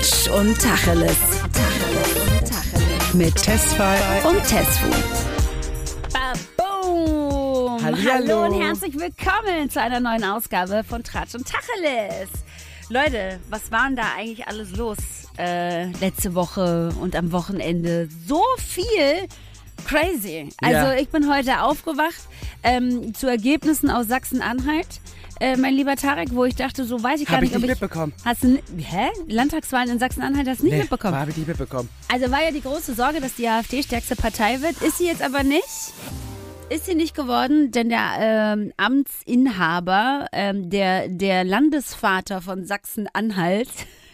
Tratsch und Tacheles. Mit Tesfay und Tesfu. Baboom! Hallihallo. Hallo und herzlich willkommen zu einer neuen Ausgabe von Tratsch und Tacheles. Leute, was war denn da eigentlich alles los letzte Woche und am Wochenende? So viel crazy. Also ich bin heute aufgewacht zu Ergebnissen aus Sachsen-Anhalt. Mein lieber Tarek, wo ich dachte, so weiß ich gar Hab nicht, ich ob nicht ich... mitbekommen. Hast du... Hä? Landtagswahlen in Sachsen-Anhalt hast du nicht mitbekommen? Habe ich nicht mitbekommen. Also war ja die große Sorge, dass die AfD stärkste Partei wird. Ist sie jetzt aber nicht. Ist sie nicht geworden, denn der Amtsinhaber, der Landesvater von Sachsen-Anhalt,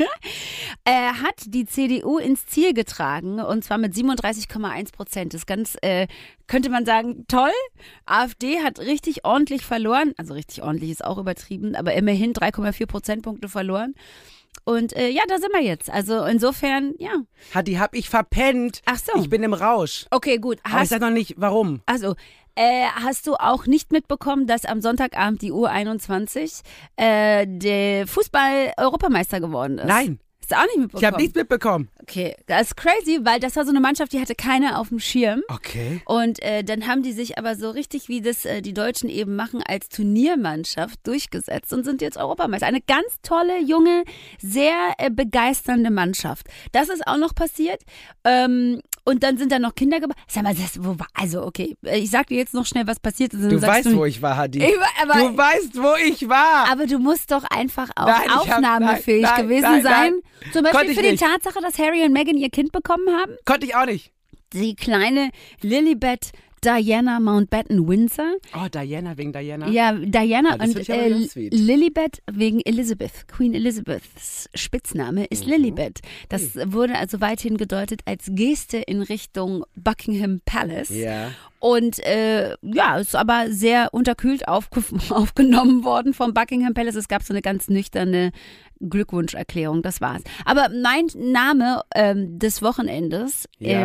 hat die CDU ins Ziel getragen und zwar mit 37,1%. Das ist ganz, könnte man sagen, toll. AfD hat richtig ordentlich verloren. Also richtig ordentlich ist auch übertrieben, aber immerhin 3,4 Prozentpunkte verloren. Und ja, da sind wir jetzt. Also insofern, ja. Die hab ich verpennt. Ach so. Ich bin im Rausch. Okay, gut. Aber ich sag noch nicht, warum. Also, hast du auch nicht mitbekommen, dass am Sonntagabend die U21 der Fußball-Europameister geworden ist? Nein. Hast du auch nicht mitbekommen? Ich habe nichts mitbekommen. Okay, das ist crazy, weil das war so eine Mannschaft, die hatte keiner auf dem Schirm. Okay. Und dann haben die sich aber so richtig, wie das die Deutschen eben machen, als Turniermannschaft durchgesetzt und sind jetzt Europameister. Eine ganz tolle, junge, sehr begeisternde Mannschaft. Das ist auch noch passiert. Und dann sind da noch Kinder geboren. Sag mal, also okay, ich sag dir jetzt noch schnell, was passiert ist. Du weißt, wo ich war, Hadi. Du weißt, wo ich war. Aber du musst doch einfach auch Nein, aufnahmefähig gewesen sein. Zum Beispiel für die Tatsache, dass Harry und Meghan ihr Kind bekommen haben. Konnte ich auch nicht. Die kleine Lilibet Diana Mountbatten Windsor. Oh, Diana wegen Diana? Ja, Diana das und finde ich aber sweet. Lilibet wegen Elizabeth. Queen Elizabeths Spitzname ist Lilibet. Das wurde also weithin gedeutet als Geste in Richtung Buckingham Palace. Ja. Und ja, ist aber sehr unterkühlt aufgenommen worden vom Buckingham Palace. Es gab so eine ganz nüchterne Glückwunscherklärung, das war's. Aber mein Name des Wochenendes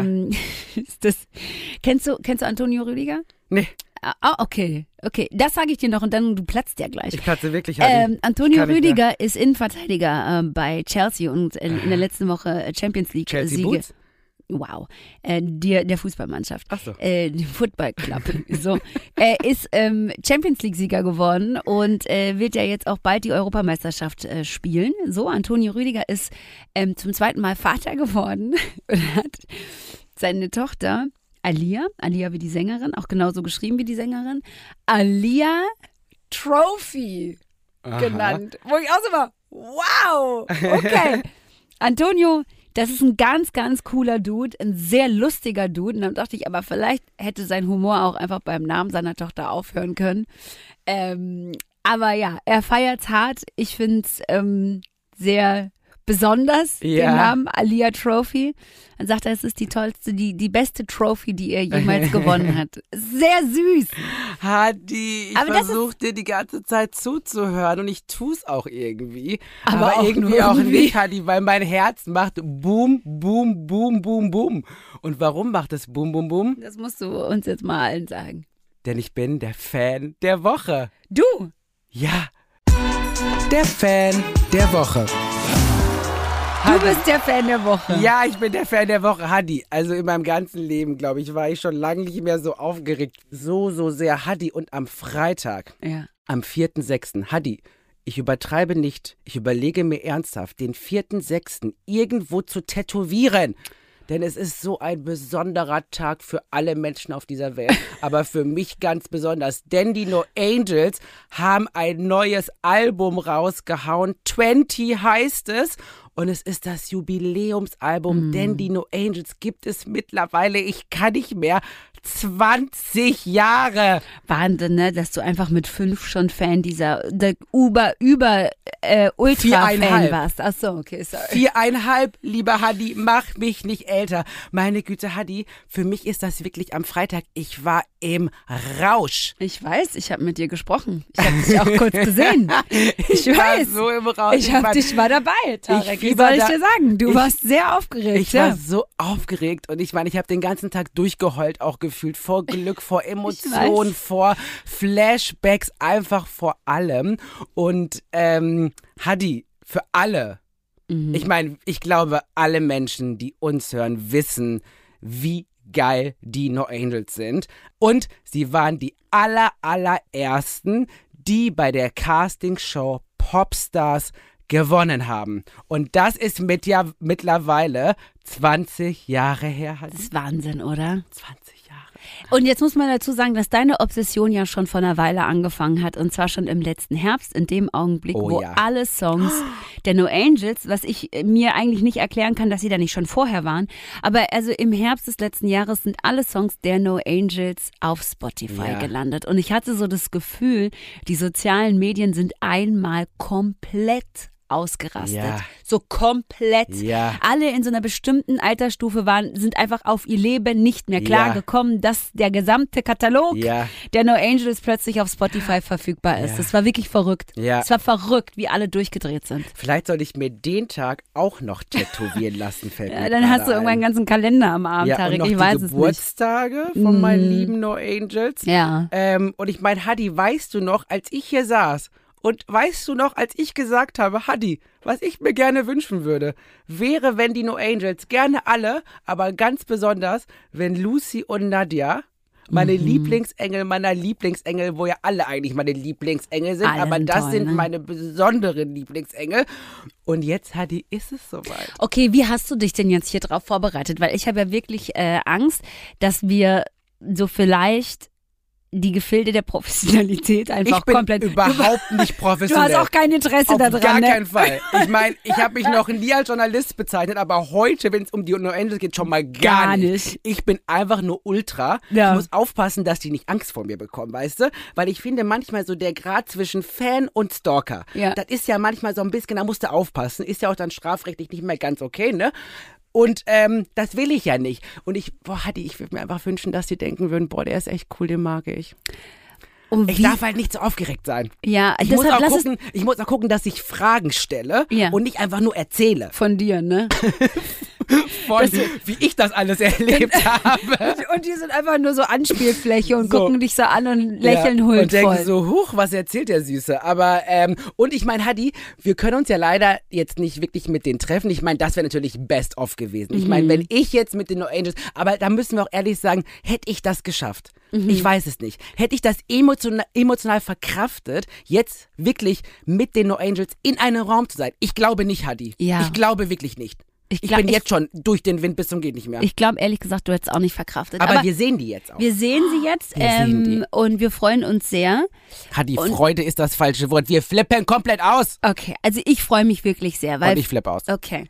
ist das. Kennst du Antonio Rüdiger? Nee. Okay. Das sage ich dir noch und dann du platzt ja gleich. Ich platze wirklich, Hadi. Antonio Rüdiger ist Innenverteidiger bei Chelsea und in der letzten Woche Champions League Chelsea Siege. Boots? Wow, der Fußballmannschaft. Ach so. Der Football Club. So. Er ist Champions League-Sieger geworden und wird ja jetzt auch bald die Europameisterschaft spielen. So, Antonio Rüdiger ist zum zweiten Mal Vater geworden und hat seine Tochter Alia wie die Sängerin, auch genauso geschrieben wie die Sängerin, Alia Trophy genannt. Wo ich auch so war, wow, okay. Antonio, das ist ein ganz, ganz cooler Dude, ein sehr lustiger Dude. Und dann dachte ich, aber vielleicht hätte sein Humor auch einfach beim Namen seiner Tochter aufhören können. Aber ja, er feiert's hart. Ich find's sehr besonders, den Namen Alia Trophy. Dann sagt er, es ist die tollste, die beste Trophy, die er jemals gewonnen hat. Sehr süß. Hadi, ich versuche dir die ganze Zeit zuzuhören und ich tu's auch irgendwie. Aber auch irgendwie auch nicht, Hadi, weil mein Herz macht Boom, Boom, Boom, Boom, Boom. Und warum macht es Boom, Boom, Boom? Das musst du uns jetzt mal allen sagen. Denn ich bin der Fan der Woche. Du? Ja, der Fan der Woche. Du bist der Fan der Woche. Ja, ich bin der Fan der Woche, Hadi. Also in meinem ganzen Leben, glaube ich, war ich schon lange nicht mehr so aufgeregt. So sehr, Hadi. Und am Freitag, am 4.6., Hadi, ich übertreibe nicht, ich überlege mir ernsthaft, den 4.6. irgendwo zu tätowieren. Denn es ist so ein besonderer Tag für alle Menschen auf dieser Welt, aber für mich ganz besonders. Denn die No Angels haben ein neues Album rausgehauen. 20 heißt es. Und es ist das Jubiläumsalbum, denn die No Angels gibt es mittlerweile, ich kann nicht mehr, 20 Jahre. Wahnsinn, ne? Dass du einfach mit 5 schon Fan dieser Ultra-Fan warst. Ach so, okay, sorry. 4,5, lieber Hadi, mach mich nicht älter. Meine Güte, Hadi, für mich ist das wirklich am Freitag, ich war im Rausch. Ich weiß, ich habe mit dir gesprochen. Ich habe dich auch kurz gesehen. Ich weiß. So im Rausch. Ich war dabei, Tarek. Wie soll ich dir sagen? Du warst sehr aufgeregt. Ich war so aufgeregt und ich meine, ich habe den ganzen Tag durchgeheult, auch gefühlt, vor Glück, vor Emotionen, vor Flashbacks, einfach vor allem. Und Hadi, für alle, Ich meine, ich glaube, alle Menschen, die uns hören, wissen, wie geil die No Angels sind. Und sie waren die allerersten, die bei der Castingshow Popstars gewonnen haben. Und das ist mittlerweile 20 Jahre her. Das ist Wahnsinn, oder? 20 Jahre. Und jetzt muss man dazu sagen, dass deine Obsession ja schon vor einer Weile angefangen hat. Und zwar schon im letzten Herbst, in dem Augenblick, wo alle Songs der No Angels, was ich mir eigentlich nicht erklären kann, dass sie da nicht schon vorher waren. Aber also im Herbst des letzten Jahres sind alle Songs der No Angels auf Spotify gelandet. Und ich hatte so das Gefühl, die sozialen Medien sind einmal komplett ausgerastet. Ja. So komplett. Ja. Alle in so einer bestimmten Altersstufe sind einfach auf ihr Leben nicht mehr klargekommen, dass der gesamte Katalog der No Angels plötzlich auf Spotify verfügbar ist. Das war wirklich verrückt. Ja. Es war verrückt, wie alle durchgedreht sind. Vielleicht sollte ich mir den Tag auch noch tätowieren lassen, fällt mir dann hast du irgendwann einen ganzen Kalender am Arm, Tarek. Ich weiß es nicht. Geburtstage von meinen lieben No Angels. Ja. Und ich meine, Hadi, weißt du noch, als ich hier saß, und weißt du noch, als ich gesagt habe, Hadi, was ich mir gerne wünschen würde, wäre, wenn die No Angels, gerne alle, aber ganz besonders, wenn Lucy und Nadia, meine Lieblingsengel meiner Lieblingsengel, wo ja alle eigentlich meine Lieblingsengel sind, aber das sind meine besonderen Lieblingsengel. Und jetzt, Hadi, ist es soweit. Okay, wie hast du dich denn jetzt hier drauf vorbereitet? Weil ich habe ja wirklich Angst, dass wir so vielleicht die Gefilde der Professionalität einfach komplett... Ich bin überhaupt nicht professionell. Du hast auch kein Interesse daran. Auf gar keinen Fall. Ich meine, ich habe mich noch nie als Journalist bezeichnet, aber heute, wenn es um die No Angels geht, schon mal gar nicht. Ich bin einfach nur Ultra. Ja. Ich muss aufpassen, dass die nicht Angst vor mir bekommen, weißt du? Weil ich finde manchmal so der Grad zwischen Fan und Stalker, das ist ja manchmal so ein bisschen, da musst du aufpassen. Ist ja auch dann strafrechtlich nicht mehr ganz okay, ne? Und das will ich ja nicht. Und ich würde mir einfach wünschen, dass die denken würden, boah, der ist echt cool, den mag ich. Ich darf halt nicht so aufgeregt sein. Ja, ich muss auch gucken, dass ich Fragen stelle und nicht einfach nur erzähle. Von dir, ne? Wie ich das alles erlebt habe. Und die sind einfach nur so Anspielfläche und gucken dich so an und lächeln huldvoll. Und denken so, huch, was erzählt der Süße? Aber, und ich meine, Hadi, wir können uns ja leider jetzt nicht wirklich mit denen treffen. Ich meine, das wäre natürlich best of gewesen. Ich meine, wenn ich jetzt mit den No Angels, aber da müssen wir auch ehrlich sagen, hätte ich das geschafft? Ich weiß es nicht. Hätte ich das emotional verkraftet, jetzt wirklich mit den No Angels in einem Raum zu sein? Ich glaube nicht, Hadi. Ja. Ich glaube wirklich nicht. Ich bin jetzt schon durch den Wind bis zum geht nicht mehr. Ich glaube, ehrlich gesagt, du hättest es auch nicht verkraftet. Aber wir sehen die jetzt auch. Wir sehen sie jetzt und wir freuen uns sehr. Hadi, Freude ist das falsche Wort. Wir flippen komplett aus. Okay, also ich freue mich wirklich sehr. Weil und ich flippe aus. Okay.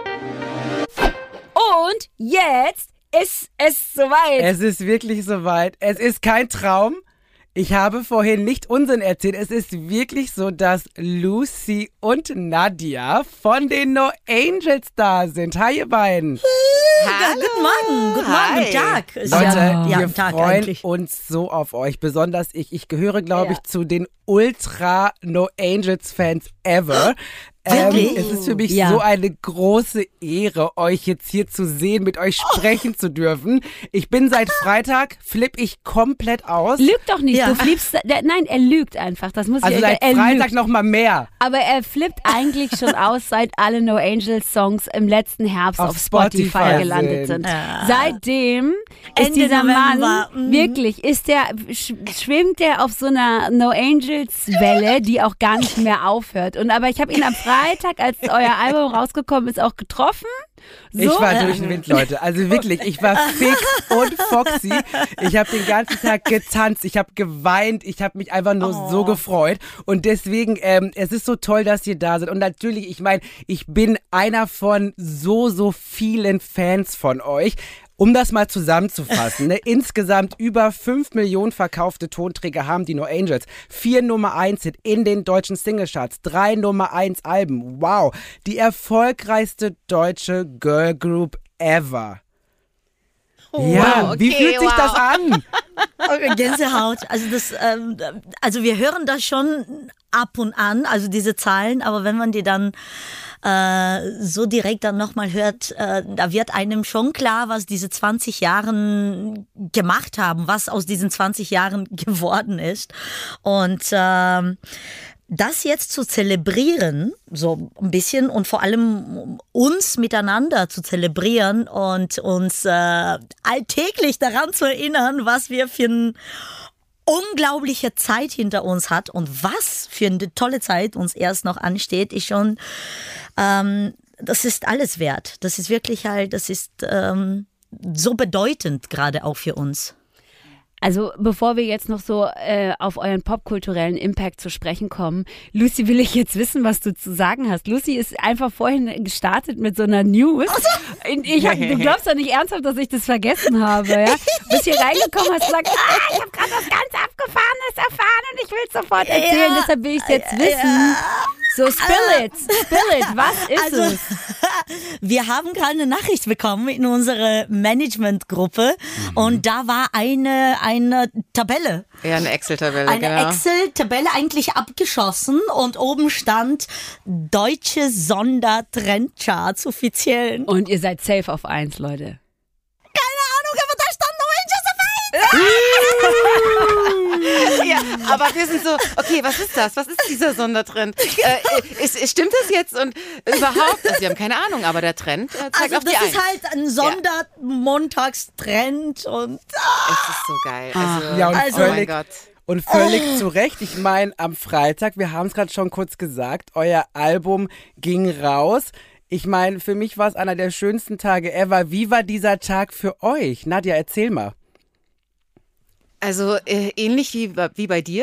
Und jetzt ist es soweit. Es ist wirklich soweit. Es ist kein Traum. Ich habe vorhin nicht Unsinn erzählt. Es ist wirklich so, dass Lucy und Nadia von den No Angels da sind. Hi, ihr beiden. Hallo. Guten Morgen, guten Tag. Leute, wir freuen uns so auf euch. Besonders ich. Ich gehöre, glaube ich, zu den Ultra No Angels Fans ever. Es ist für mich so eine große Ehre, euch jetzt hier zu sehen, mit euch sprechen zu dürfen. Ich bin seit Freitag, flippe ich komplett aus. Lügt doch nicht, du flippst, nein, er lügt einfach. Das muss also seit Freitag noch mal mehr. Aber er flippt eigentlich schon aus, seit alle No Angels Songs im letzten Herbst auf Spotify gelandet sind. Seitdem ist dieser Mann, wirklich, schwimmt der auf so einer No Angels Welle, die auch gar nicht mehr aufhört. Aber ich habe ihn am Freitag, als euer Album rausgekommen ist, auch getroffen. So? Ich war durch den Wind, Leute. Also wirklich, ich war fix und foxy. Ich habe den ganzen Tag getanzt, ich habe geweint, ich habe mich einfach nur so gefreut. Und deswegen, es ist so toll, dass ihr da seid. Und natürlich, ich meine, ich bin einer von so vielen Fans von euch. Um das mal zusammenzufassen, insgesamt über 5 Millionen verkaufte Tonträger haben die No Angels. 4 Nummer 1 sind in den deutschen Singlecharts, 3 Nummer 1 Alben. Wow, die erfolgreichste deutsche Girlgroup ever. Ja, okay, wie fühlt sich das an? Gänsehaut. Also wir hören das schon ab und an, also diese Zahlen, aber wenn man die dann so direkt dann nochmal hört, da wird einem schon klar, was diese 20 Jahren gemacht haben, was aus diesen 20 Jahren geworden ist. Und das jetzt zu zelebrieren, so ein bisschen und vor allem uns miteinander zu zelebrieren und uns alltäglich daran zu erinnern, was wir für eine unglaubliche Zeit hinter uns hat und was für eine tolle Zeit uns erst noch ansteht, ist schon, das ist alles wert. Das ist wirklich halt, das ist so bedeutend gerade auch für uns. Also bevor wir jetzt noch so auf euren popkulturellen Impact zu sprechen kommen, Lucy, will ich jetzt wissen, was du zu sagen hast. Lucy ist einfach vorhin gestartet mit so einer News. Du glaubst doch nicht ernsthaft, dass ich das vergessen habe. Ja? Bist hier reingekommen, hast gesagt, ich habe gerade was ganz Abgefahrenes erfahren und ich will es sofort erzählen, deshalb will ich es jetzt wissen. So, spill it, was ist es? Wir haben gerade eine Nachricht bekommen in unsere Managementgruppe und da war eine Tabelle. Ja, eine Excel-Tabelle, Eine Excel-Tabelle eigentlich abgeschossen und oben stand deutsche Sondertrendcharts offiziell. Und ihr seid safe auf 1, Leute. Keine Ahnung, aber da stand No Angels of 1. Ja, aber wir sind so, okay, was ist das? Was ist dieser Sondertrend? Stimmt das jetzt? Und überhaupt, also wir haben keine Ahnung, aber der Trend zeigt also auf die 1. Das ist halt ein Sondermontagstrend und es ist so geil. Ja, und oh mein Gott. Und völlig zu Recht. Ich meine, am Freitag, wir haben es gerade schon kurz gesagt, euer Album ging raus. Ich meine, für mich war es einer der schönsten Tage ever. Wie war dieser Tag für euch? Nadja, erzähl mal. Also ähnlich wie bei dir.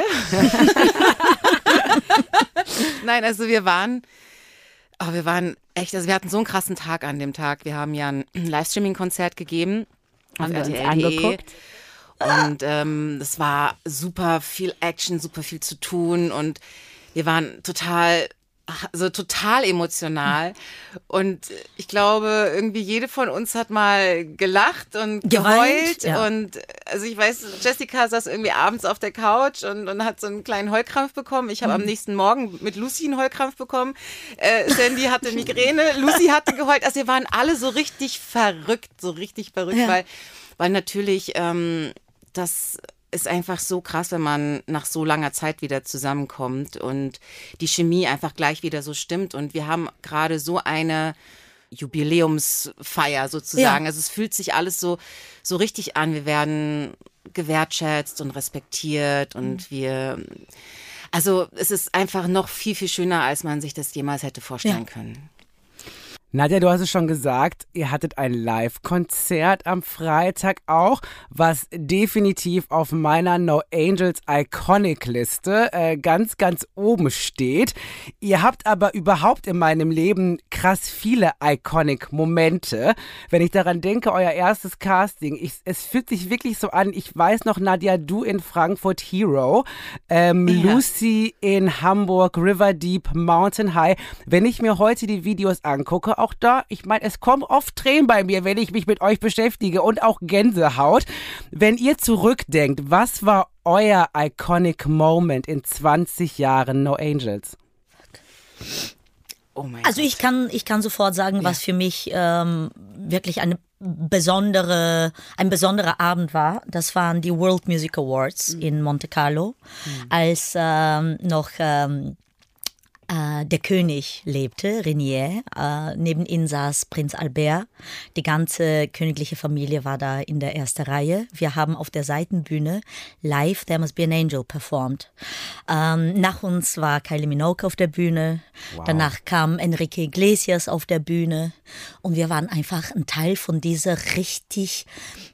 Nein, also wir waren echt, also wir hatten so einen krassen Tag an dem Tag. Wir haben ja ein Livestreaming-Konzert gegeben auf RTL.de. Angeguckt. Und es war super viel Action, super viel zu tun und wir waren total emotional und ich glaube, irgendwie jede von uns hat mal gelacht und geheult ja. Und also ich weiß, Jessica saß irgendwie abends auf der Couch und hat so einen kleinen Heulkrampf bekommen. Ich habe am nächsten Morgen mit Lucy einen Heulkrampf bekommen. Sandy hatte Migräne, Lucy hatte geheult. Also wir waren alle so richtig verrückt, ja. weil natürlich das ist einfach so krass, wenn man nach so langer Zeit wieder zusammenkommt und die Chemie einfach gleich wieder so stimmt. Und wir haben gerade so eine Jubiläumsfeier sozusagen. Ja. Also es fühlt sich alles so richtig an. Wir werden gewertschätzt und respektiert und also es ist einfach noch viel, viel schöner, als man sich das jemals hätte vorstellen können. Nadja, du hast es schon gesagt, ihr hattet ein Live-Konzert am Freitag auch, was definitiv auf meiner No Angels Iconic-Liste ganz, ganz oben steht. Ihr habt aber überhaupt in meinem Leben krass viele Iconic-Momente. Wenn ich daran denke, euer erstes Casting, es fühlt sich wirklich so an, ich weiß noch, Nadja, du in Frankfurt Hero, Lucy in Hamburg, River Deep, Mountain High. Wenn ich mir heute die Videos angucke, auch da, ich meine, es kommen oft Tränen bei mir, wenn ich mich mit euch beschäftige und auch Gänsehaut. Wenn ihr zurückdenkt, was war euer iconic Moment in 20 Jahren No Angels? Oh mein Gott. Also ich kann sofort sagen, was für mich wirklich ein besonderer Abend war. Das waren die World Music Awards in Monte Carlo, als noch der König lebte, Renier, neben ihm saß Prinz Albert. Die ganze königliche Familie war da in der ersten Reihe. Wir haben auf der Seitenbühne live There Must Be an Angel performt. Nach uns war Kylie Minogue auf der Bühne. Wow. Danach kam Enrique Iglesias auf der Bühne. Und wir waren einfach ein Teil von dieser richtig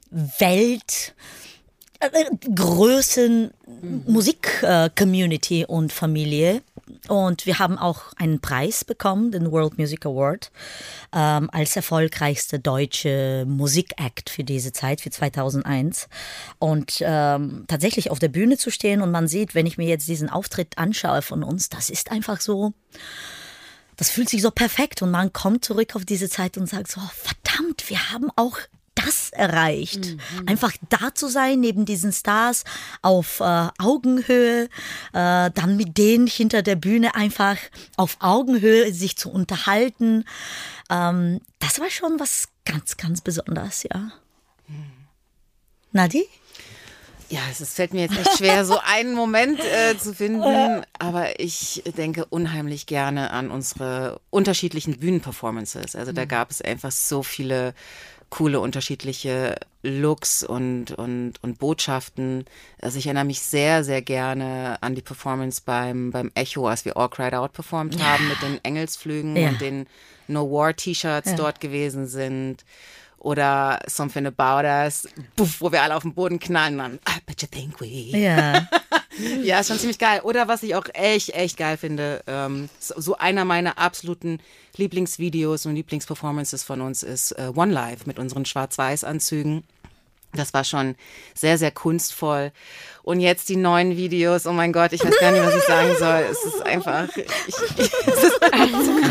großen Musik-Community und Familie. Und wir haben auch einen Preis bekommen, den World Music Award, als erfolgreichste deutsche Musikact für diese Zeit, für 2001. Und tatsächlich auf der Bühne zu stehen und man sieht, wenn ich mir jetzt diesen Auftritt anschaue von uns, das ist einfach so, das fühlt sich so perfekt. Und man kommt zurück auf diese Zeit und sagt so, verdammt, wir haben auch das erreicht. Einfach da zu sein, neben diesen Stars auf Augenhöhe, dann mit denen hinter der Bühne einfach auf Augenhöhe sich zu unterhalten. Das war schon was ganz, ganz Besonderes, ja. Nadi? Ja, es fällt mir jetzt echt schwer, so einen Moment zu finden, aber ich denke unheimlich gerne an unsere unterschiedlichen Bühnenperformances. Also da gab es einfach so viele coole unterschiedliche Looks und Botschaften. Also ich erinnere mich sehr, sehr gerne an die Performance beim Echo, als wir All Cried Out performt haben mit den Engelsflügen und den No War T-Shirts dort gewesen sind. Oder Something About Us, wo wir alle auf den Boden knallen und dann, I bet you think we. Ja. Ja, ist schon ziemlich geil. Oder was ich auch echt geil finde, so einer meiner absoluten Lieblingsvideos und Lieblingsperformances von uns ist One Life mit unseren Schwarz-Weiß-Anzügen. Das war schon sehr, sehr kunstvoll. Und jetzt die neuen Videos, oh mein Gott, ich weiß gar nicht, was ich sagen soll. Es ist einfach, es ist einfach so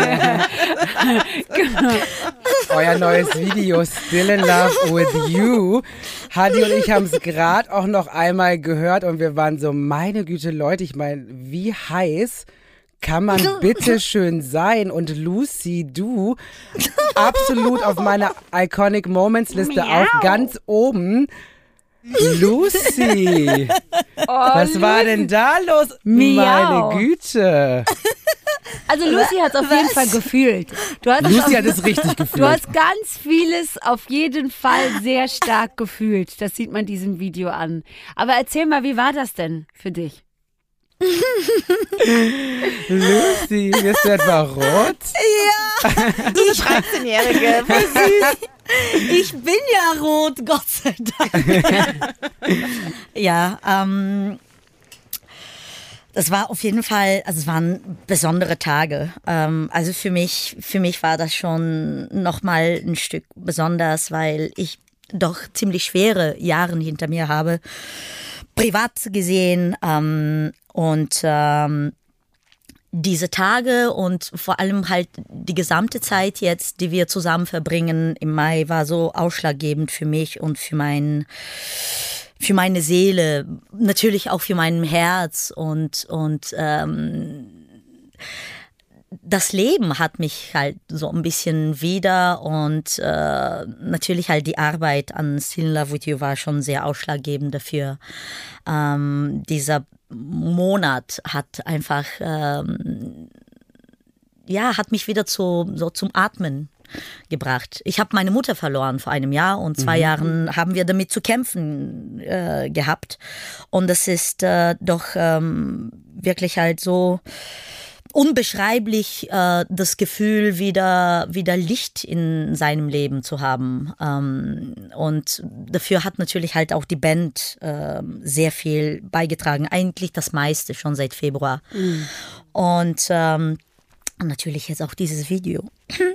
krass. Euer neues Video, Still in Love with You. Hadi und ich haben es gerade auch noch einmal gehört und wir waren so, meine Güte, Leute, ich meine, wie heiß kann man bitte schön sein? Und Lucy, du, absolut auf meiner Iconic Moments Liste auch ganz oben. Lucy, was war denn da los? Meine Güte. Also Lucy hat es auf jeden Fall gefühlt. Lucy hat es richtig gefühlt. Du hast ganz vieles auf jeden Fall sehr stark gefühlt. Das sieht man diesem Video an. Aber erzähl mal, wie war das denn für dich? Lucy, wirst du etwa rot? Ja. Du 13-Jährige, voll süß. Ich bin ja rot, Gott sei Dank. Ja, das war auf jeden Fall, also es waren besondere Tage. Also für mich war das schon nochmal ein Stück besonders, weil ich doch ziemlich schwere Jahre hinter mir habe, privat gesehen. Und diese Tage und vor allem halt die gesamte Zeit jetzt, die wir zusammen verbringen im Mai, war so ausschlaggebend für mich und für meine Seele, natürlich auch für mein Herz und das Leben hat mich halt so ein bisschen wieder und natürlich halt die Arbeit an Still in Love with You war schon sehr ausschlaggebend dafür. Dieser Monat hat einfach, hat mich wieder zum Atmen gebracht. Ich habe meine Mutter verloren vor einem Jahr und 2 Jahren haben wir damit zu kämpfen gehabt. Und das ist doch wirklich halt so unbeschreiblich, das Gefühl, wieder Licht in seinem Leben zu haben. Und dafür hat natürlich halt auch die Band sehr viel beigetragen. Eigentlich das meiste schon seit Februar. Und natürlich jetzt auch dieses Video.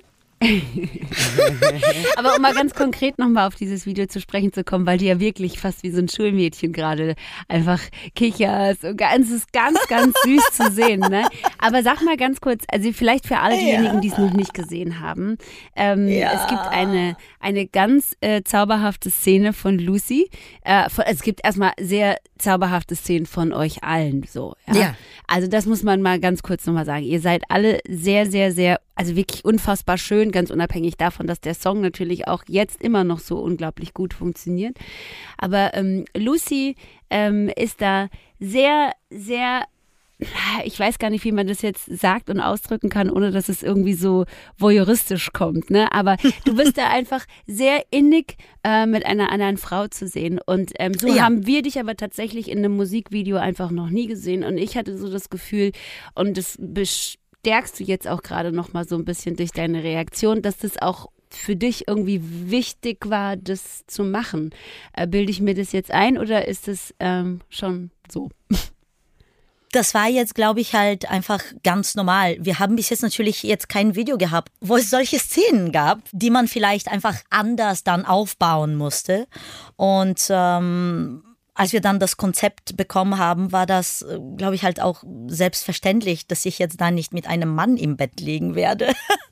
Aber um mal ganz konkret nochmal auf dieses Video zu sprechen zu kommen, weil du ja wirklich fast wie so ein Schulmädchen gerade einfach kicherst und es ist ganz, ganz süß zu sehen, ne? Aber sag mal ganz kurz, also vielleicht für alle diejenigen, die es noch nicht gesehen haben, es gibt eine ganz zauberhafte Szene von Lucy. Es gibt erstmal sehr zauberhafte Szenen von euch allen, so. Ja? Also das muss man mal ganz kurz nochmal sagen. Ihr seid alle sehr, sehr, sehr, also wirklich unfassbar schön, ganz unabhängig davon, dass der Song natürlich auch jetzt immer noch so unglaublich gut funktioniert. Aber Lucy ist da sehr, sehr, ich weiß gar nicht, wie man das jetzt sagt und ausdrücken kann, ohne dass es irgendwie so voyeuristisch kommt, ne? Aber du bist da einfach sehr innig mit einer anderen Frau zu sehen. Und so haben wir dich aber tatsächlich in einem Musikvideo einfach noch nie gesehen. Und ich hatte so das Gefühl, und das bestärkst du jetzt auch gerade noch mal so ein bisschen durch deine Reaktion, dass das auch für dich irgendwie wichtig war, das zu machen. Bilde ich mir das jetzt ein oder ist es schon so? Das war jetzt, glaube ich, halt einfach ganz normal. Wir haben bis jetzt natürlich jetzt kein Video gehabt, wo es solche Szenen gab, die man vielleicht einfach anders dann aufbauen musste. Und als wir dann das Konzept bekommen haben, war das, glaube ich, halt auch selbstverständlich, dass ich jetzt da nicht mit einem Mann im Bett liegen werde,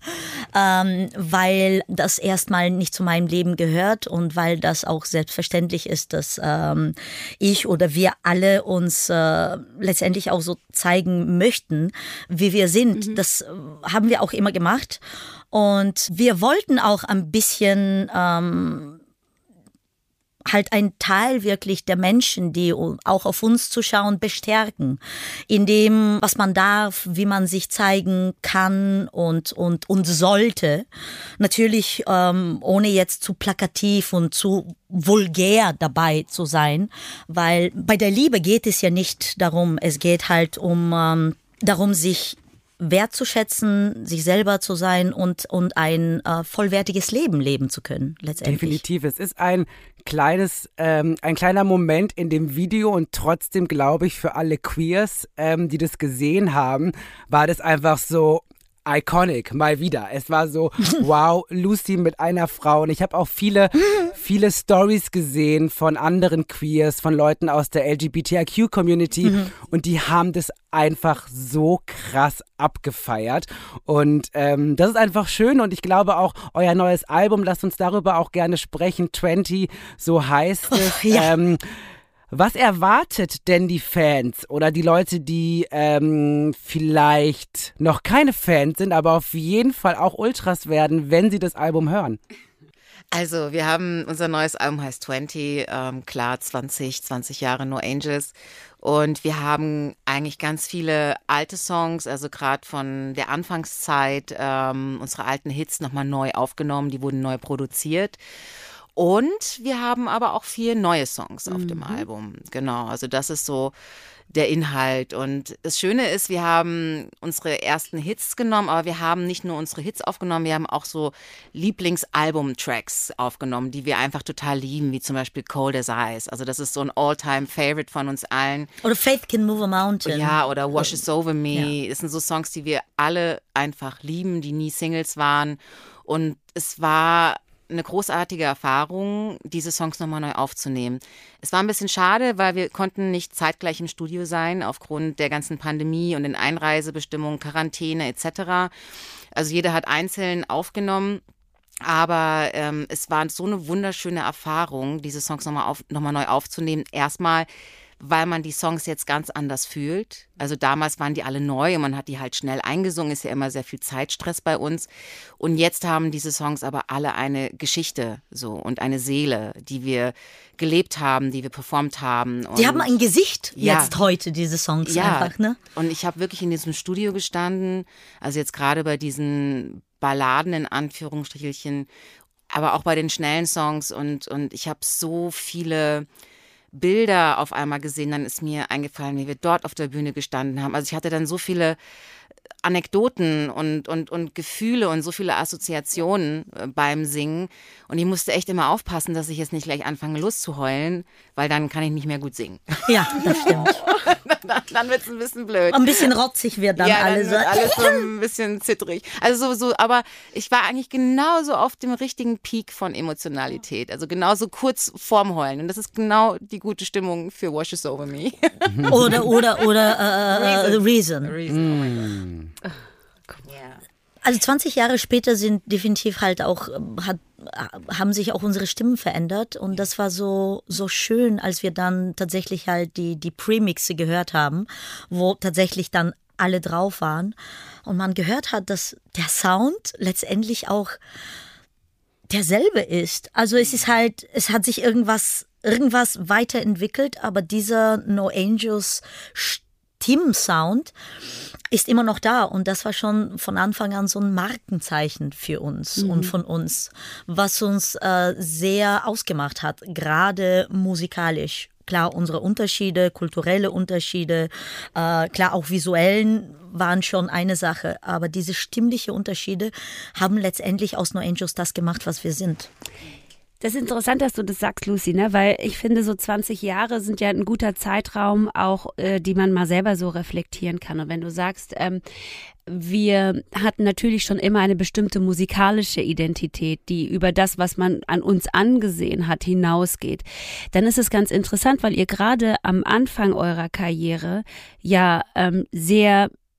weil das erstmal nicht zu meinem Leben gehört und weil das auch selbstverständlich ist, dass ich oder wir alle uns letztendlich auch so zeigen möchten, wie wir sind. Das haben wir auch immer gemacht und wir wollten auch ein bisschen halt ein Teil wirklich der Menschen, die auch auf uns zuschauen, bestärken. In dem, was man darf, wie man sich zeigen kann und sollte. Natürlich ohne jetzt zu plakativ und zu vulgär dabei zu sein, weil bei der Liebe geht es ja nicht darum, es geht halt darum, sich wertzuschätzen, sich selber zu sein und ein vollwertiges Leben leben zu können, letztendlich. Definitiv. Es ist ein kleiner Moment in dem Video und trotzdem glaube ich für alle Queers, die das gesehen haben, war das einfach so iconic, mal wieder. Es war so, wow, Lucy mit einer Frau. Und ich habe auch viele Stories gesehen von anderen Queers, von Leuten aus der LGBTIQ-Community und die haben das einfach so krass abgefeiert. Und das ist einfach schön und ich glaube auch, euer neues Album, lasst uns darüber auch gerne sprechen, 20, so heißt es. Ja. Was erwartet denn die Fans oder die Leute, die vielleicht noch keine Fans sind, aber auf jeden Fall auch Ultras werden, wenn sie das Album hören? Also unser neues Album heißt 20, klar 20 Jahre No Angels und wir haben eigentlich ganz viele alte Songs, also gerade von der Anfangszeit, unsere alten Hits nochmal neu aufgenommen, die wurden neu produziert. Und wir haben aber auch 4 neue Songs auf dem Album. Genau, also das ist so der Inhalt. Und das Schöne ist, wir haben unsere ersten Hits genommen, aber wir haben nicht nur unsere Hits aufgenommen, wir haben auch so Lieblingsalbum-Tracks aufgenommen, die wir einfach total lieben, wie zum Beispiel Cold as Ice. Also das ist so ein All-Time-Favorite von uns allen. Oder Faith Can Move a Mountain. Ja, oder Wash Is Over Me. Ja. Das sind so Songs, die wir alle einfach lieben, die nie Singles waren. Und es war eine großartige Erfahrung, diese Songs nochmal neu aufzunehmen. Es war ein bisschen schade, weil wir konnten nicht zeitgleich im Studio sein, aufgrund der ganzen Pandemie und den Einreisebestimmungen, Quarantäne etc. Also jeder hat einzeln aufgenommen. Aber es war so eine wunderschöne Erfahrung, diese Songs nochmal neu aufzunehmen. Erstmal, weil man die Songs jetzt ganz anders fühlt. Also damals waren die alle neu und man hat die halt schnell eingesungen, ist ja immer sehr viel Zeitstress bei uns. Und jetzt haben diese Songs aber alle eine Geschichte so und eine Seele, die wir gelebt haben, die wir performt haben. Und die haben ein Gesicht jetzt heute, diese Songs einfach, ne? Und ich habe wirklich in diesem Studio gestanden, also jetzt gerade bei diesen Balladen in Anführungsstrichelchen, aber auch bei den schnellen Songs und ich habe so viele Bilder auf einmal gesehen, dann ist mir eingefallen, wie wir dort auf der Bühne gestanden haben. Also ich hatte dann so viele Anekdoten und Gefühle und so viele Assoziationen beim Singen und ich musste echt immer aufpassen, dass ich jetzt nicht gleich anfange loszuheulen, weil dann kann ich nicht mehr gut singen. Ja, das stimmt. Dann wird es ein bisschen blöd. Ein bisschen rotzig wird dann alles. Ja, alles so ein bisschen zittrig. Also aber ich war eigentlich genauso auf dem richtigen Peak von Emotionalität, also genauso kurz vorm Heulen und das ist genau die gute Stimmung für Wash Is Over Me. Oder Reason. Also 20 Jahre später sind definitiv halt auch, haben sich auch unsere Stimmen verändert und das war so schön, als wir dann tatsächlich halt die Premixe gehört haben, wo tatsächlich dann alle drauf waren und man gehört hat, dass der Sound letztendlich auch derselbe ist. Also es hat sich irgendwas weiterentwickelt, aber dieser No Angels Stimmsound ist immer noch da und das war schon von Anfang an so ein Markenzeichen für uns und von uns, was uns sehr ausgemacht hat, gerade musikalisch. Klar, unsere Unterschiede, kulturelle Unterschiede, klar auch visuellen waren schon eine Sache, aber diese stimmliche Unterschiede haben letztendlich aus No Angels das gemacht, was wir sind. Das ist interessant, dass du das sagst, Lucy, ne? Weil ich finde, so 20 Jahre sind ja ein guter Zeitraum, auch die man mal selber so reflektieren kann. Und wenn du sagst, wir hatten natürlich schon immer eine bestimmte musikalische Identität, die über das, was man an uns angesehen hat, hinausgeht, dann ist es ganz interessant, weil ihr gerade am Anfang eurer Karriere ja sehr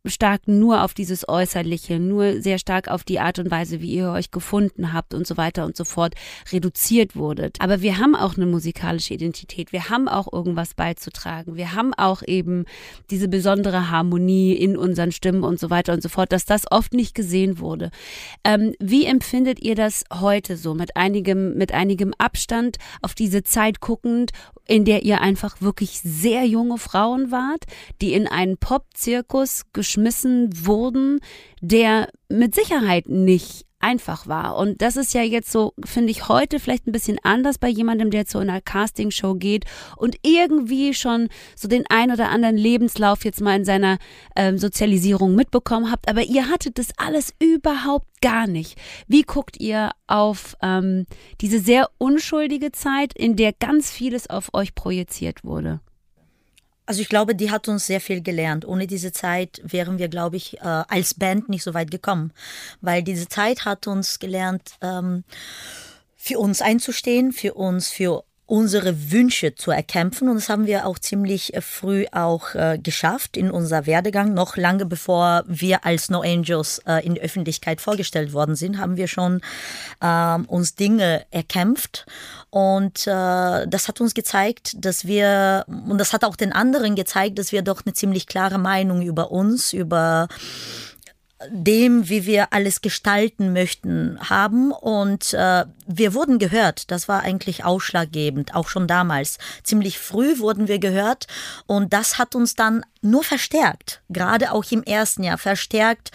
stark nur auf dieses Äußerliche, nur sehr stark auf die Art und Weise, wie ihr euch gefunden habt und so weiter und so fort reduziert wurdet. Aber wir haben auch eine musikalische Identität, wir haben auch irgendwas beizutragen, wir haben auch eben diese besondere Harmonie in unseren Stimmen und so weiter und so fort, dass das oft nicht gesehen wurde. Wie empfindet ihr das heute so, mit einigem Abstand auf diese Zeit guckend, in der ihr einfach wirklich sehr junge Frauen wart, die in einen Pop-Zirkus geschmissen wurden, der mit Sicherheit nicht einfach war. Und das ist ja jetzt so, finde ich, heute vielleicht ein bisschen anders bei jemandem, der zu einer Castingshow geht und irgendwie schon so den ein oder anderen Lebenslauf jetzt mal in seiner Sozialisierung mitbekommen habt. Aber ihr hattet das alles überhaupt gar nicht. Wie guckt ihr auf diese sehr unschuldige Zeit, in der ganz vieles auf euch projiziert wurde? Also ich glaube, die hat uns sehr viel gelernt. Ohne diese Zeit wären wir, glaube ich, als Band nicht so weit gekommen. Weil diese Zeit hat uns gelernt, für uns einzustehen, für unsere Wünsche zu erkämpfen. Und das haben wir auch ziemlich früh auch geschafft in unser Werdegang. Noch lange bevor wir als No Angels in die Öffentlichkeit vorgestellt worden sind, haben wir schon uns Dinge erkämpft. Und das hat uns gezeigt, und das hat auch den anderen gezeigt, dass wir doch eine ziemlich klare Meinung über uns, über dem, wie wir alles gestalten möchten, haben. Und wir wurden gehört. Das war eigentlich ausschlaggebend, auch schon damals. Ziemlich früh wurden wir gehört und das hat uns dann nur verstärkt, gerade auch im ersten Jahr verstärkt,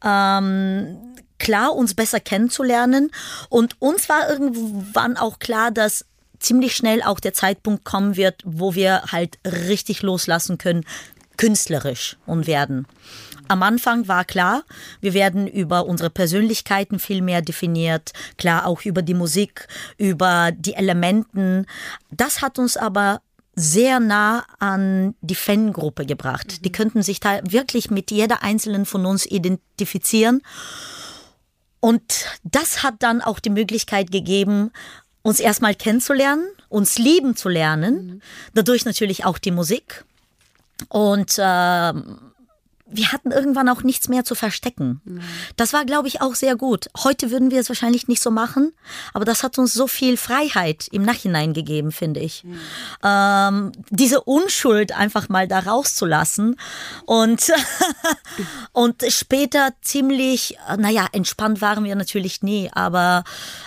klar, uns besser kennenzulernen. Und uns war irgendwann auch klar, dass ziemlich schnell auch der Zeitpunkt kommen wird, wo wir halt richtig loslassen können, künstlerisch und werden. Am Anfang war klar, wir werden über unsere Persönlichkeiten viel mehr definiert, klar auch über die Musik, über die Elementen. Das hat uns aber sehr nah an die Fangruppe gebracht. Die könnten sich da wirklich mit jeder einzelnen von uns identifizieren. Und das hat dann auch die Möglichkeit gegeben, uns erstmal kennenzulernen, uns lieben zu lernen, dadurch natürlich auch die Musik. Und wir hatten irgendwann auch nichts mehr zu verstecken. Das war, glaube ich, auch sehr gut. Heute würden wir es wahrscheinlich nicht so machen, aber das hat uns so viel Freiheit im Nachhinein gegeben, finde ich. Diese Unschuld einfach mal da rauszulassen und später ziemlich, entspannt waren wir natürlich nie, aber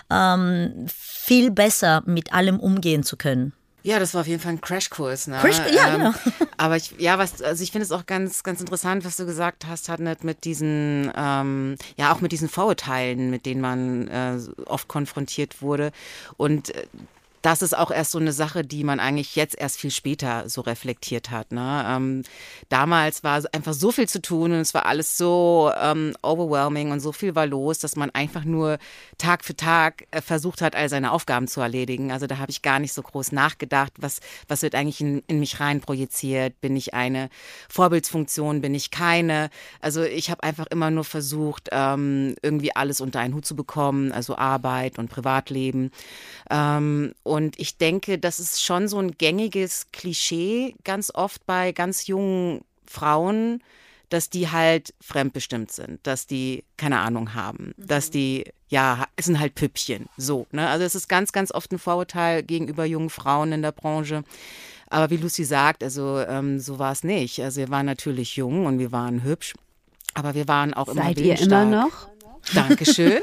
viel besser mit allem umgehen zu können. Ja, das war auf jeden Fall ein Crashkurs. Ne? Genau. Aber ich finde es auch ganz, ganz interessant, was du gesagt hast, Hadnet, mit diesen, auch mit diesen Vorurteilen, mit denen man oft konfrontiert wurde. Und das ist auch erst so eine Sache, die man eigentlich jetzt erst viel später so reflektiert hat. Ne? Damals war einfach so viel zu tun und es war alles so overwhelming und so viel war los, dass man einfach nur Tag für Tag versucht hat, all seine Aufgaben zu erledigen. Also da habe ich gar nicht so groß nachgedacht, was wird eigentlich in mich rein projiziert? Bin ich eine Vorbildsfunktion? Bin ich keine? Also ich habe einfach immer nur versucht, irgendwie alles unter einen Hut zu bekommen, also Arbeit und Privatleben. Und ich denke, das ist schon so ein gängiges Klischee ganz oft bei ganz jungen Frauen, dass die halt fremdbestimmt sind, dass die keine Ahnung haben, dass die, es sind halt Püppchen, so. Ne? Also es ist ganz, ganz oft ein Vorurteil gegenüber jungen Frauen in der Branche. Aber wie Lucy sagt, also so war es nicht. Also wir waren natürlich jung und wir waren hübsch, aber wir waren auch immer willensstark. Seid ihr immer noch? Dankeschön.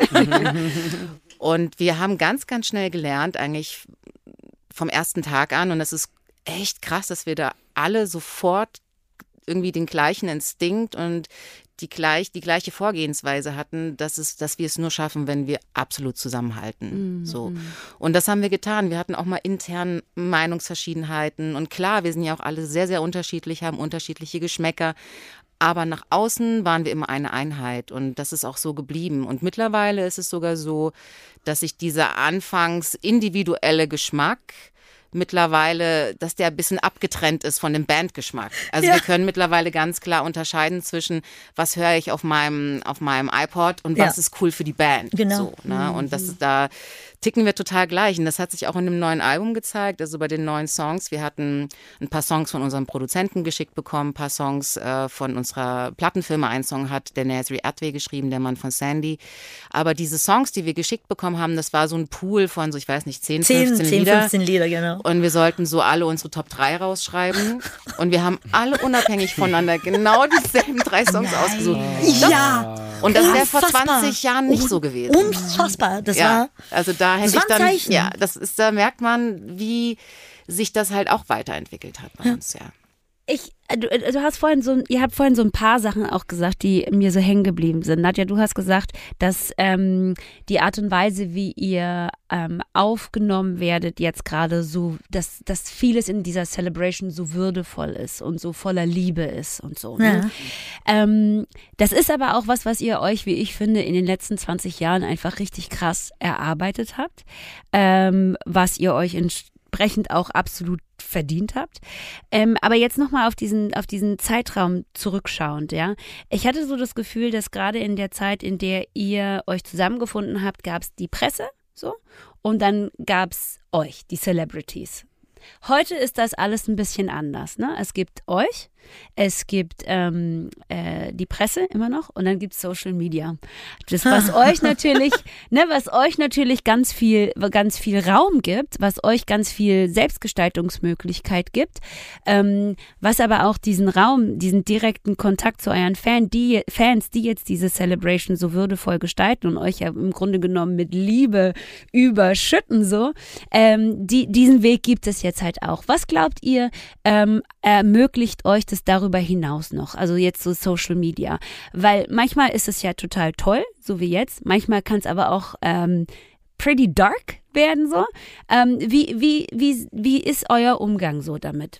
Und wir haben ganz, ganz schnell gelernt, eigentlich vom ersten Tag an, und das ist echt krass, dass wir da alle sofort irgendwie den gleichen Instinkt und die gleiche Vorgehensweise hatten, dass wir es nur schaffen, wenn wir absolut zusammenhalten. So. Und das haben wir getan. Wir hatten auch mal intern Meinungsverschiedenheiten. Und klar, wir sind ja auch alle sehr, sehr unterschiedlich, haben unterschiedliche Geschmäcker. Aber nach außen waren wir immer eine Einheit und das ist auch so geblieben. Und mittlerweile ist es sogar so, dass sich dieser anfangs individuelle Geschmack mittlerweile, dass der ein bisschen abgetrennt ist von dem Bandgeschmack. Also wir können mittlerweile ganz klar unterscheiden zwischen, was höre ich auf meinem iPod und was ist cool für die Band. Genau. So, ne? Und das ist da, ticken wir total gleich. Und das hat sich auch in dem neuen Album gezeigt, also bei den neuen Songs. Wir hatten ein paar Songs von unserem Produzenten geschickt bekommen, ein paar Songs von unserer Plattenfirma. Ein Song hat der Nasri Adwe geschrieben, der Mann von Sandy. Aber diese Songs, die wir geschickt bekommen haben, das war so ein Pool von so, ich weiß nicht, 10, 15 Lieder. Genau. Und wir sollten so alle unsere Top 3 rausschreiben. Und wir haben alle unabhängig voneinander genau dieselben 3 Songs ausgesucht. Ja. Und das wäre vor 20 Jahren nicht so gewesen. Unfassbar. Das war. Also da hätte ich dann. Zeichen. Ja, da merkt man, wie sich das halt auch weiterentwickelt hat bei uns, ja. Du hast ihr habt vorhin so ein paar Sachen auch gesagt, die mir so hängen geblieben sind. Nadja, du hast gesagt, dass die Art und Weise, wie ihr aufgenommen werdet jetzt gerade so, dass vieles in dieser Celebration so würdevoll ist und so voller Liebe ist und so. Ne? Ja. Das ist aber auch was ihr euch, wie ich finde, in den letzten 20 Jahren einfach richtig krass erarbeitet habt, was ihr euch entsprechend auch absolut verdient habt. Aber jetzt nochmal auf diesen Zeitraum zurückschauend, ja. Ich hatte so das Gefühl, dass gerade in der Zeit, in der ihr euch zusammengefunden habt, gab es die Presse, so, und dann gab es euch, die Celebrities. Heute ist das alles ein bisschen anders, ne? Es gibt euch, es gibt die Presse immer noch und dann gibt es Social Media. Das, was euch natürlich ganz viel Raum gibt, was euch ganz viel Selbstgestaltungsmöglichkeit gibt, was aber auch diesen Raum, diesen direkten Kontakt zu euren Fans, die jetzt diese Celebration so würdevoll gestalten und euch ja im Grunde genommen mit Liebe überschütten, so, diesen Weg gibt es jetzt halt auch. Was glaubt ihr, ermöglicht euch das darüber hinaus noch, also jetzt so Social Media, weil manchmal ist es ja total toll, so wie jetzt, manchmal kann es aber auch pretty dark werden, so. Wie ist euer Umgang so damit?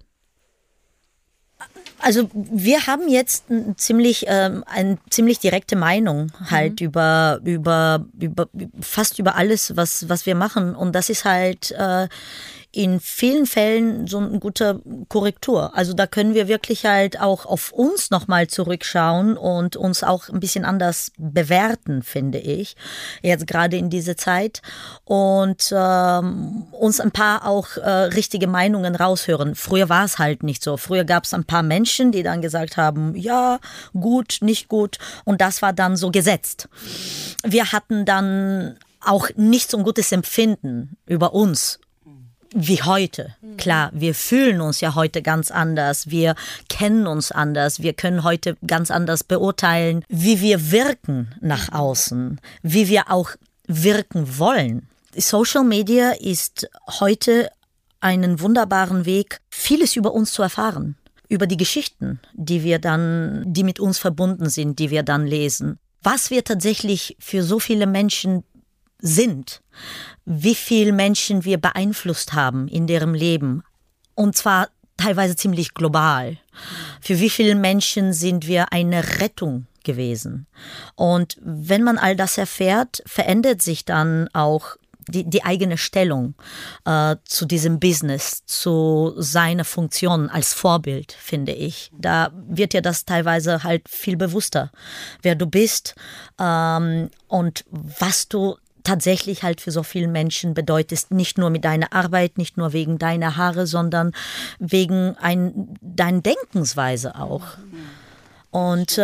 Also wir haben jetzt eine ziemlich direkte Meinung halt über fast über alles, was wir machen, und das ist halt in vielen Fällen so eine gute Korrektur. Also da können wir wirklich halt auch auf uns nochmal zurückschauen und uns auch ein bisschen anders bewerten, finde ich, jetzt gerade in dieser Zeit, und uns ein paar auch richtige Meinungen raushören. Früher war es halt nicht so. Früher gab es ein paar Menschen, die dann gesagt haben, ja, gut, nicht gut, und das war dann so gesetzt. Wir hatten dann auch nicht so ein gutes Empfinden über uns wie heute. Klar, wir fühlen uns ja heute ganz anders, wir kennen uns anders, wir können heute ganz anders beurteilen, wie wir wirken nach außen, wie wir auch wirken wollen. Social Media ist heute einen wunderbaren Weg, vieles über uns zu erfahren, über die Geschichten, die mit uns verbunden sind, die wir dann lesen. Was wir tatsächlich für so viele Menschen sind, wie viele Menschen wir beeinflusst haben in deren Leben, und zwar teilweise ziemlich global. Für wie viele Menschen sind wir eine Rettung gewesen? Und wenn man all das erfährt, verändert sich dann auch die eigene Stellung zu diesem Business, zu seiner Funktion als Vorbild, finde ich. Da wird ja das teilweise halt viel bewusster, wer du bist und was du tatsächlich halt für so viele Menschen bedeutest, nicht nur mit deiner Arbeit, nicht nur wegen deiner Haare, sondern wegen deiner Denkensweise auch. Und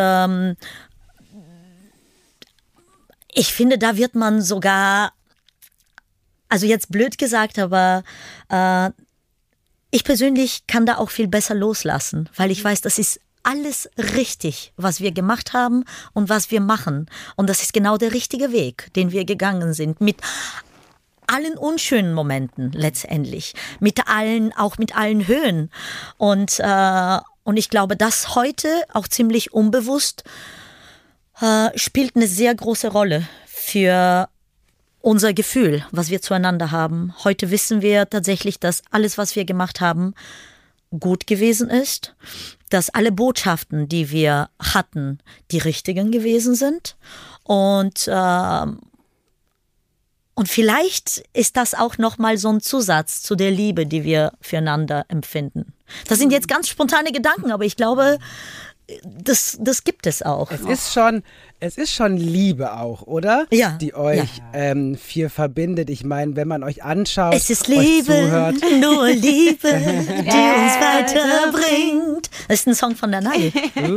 ich finde, da wird man sogar, also jetzt blöd gesagt, aber ich persönlich kann da auch viel besser loslassen, weil ich weiß, das ist alles richtig, was wir gemacht haben und was wir machen. Und das ist genau der richtige Weg, den wir gegangen sind. Mit allen unschönen Momenten letztendlich. Auch mit allen Höhen. Und ich glaube, das heute auch ziemlich unbewusst spielt eine sehr große Rolle für unser Gefühl, was wir zueinander haben. Heute wissen wir tatsächlich, dass alles, was wir gemacht haben, gut gewesen ist, dass alle Botschaften, die wir hatten, die richtigen gewesen sind, und vielleicht ist das auch nochmal so ein Zusatz zu der Liebe, die wir füreinander empfinden. Das sind jetzt ganz spontane Gedanken, aber ich glaube, das gibt es auch. Es ist schon Liebe auch, oder? Ja. Die euch vier verbindet. Ich meine, wenn man euch anschaut, es ist Liebe, zuhört. Nur Liebe, die uns weiterbringt. Das ist ein Song von der Nile.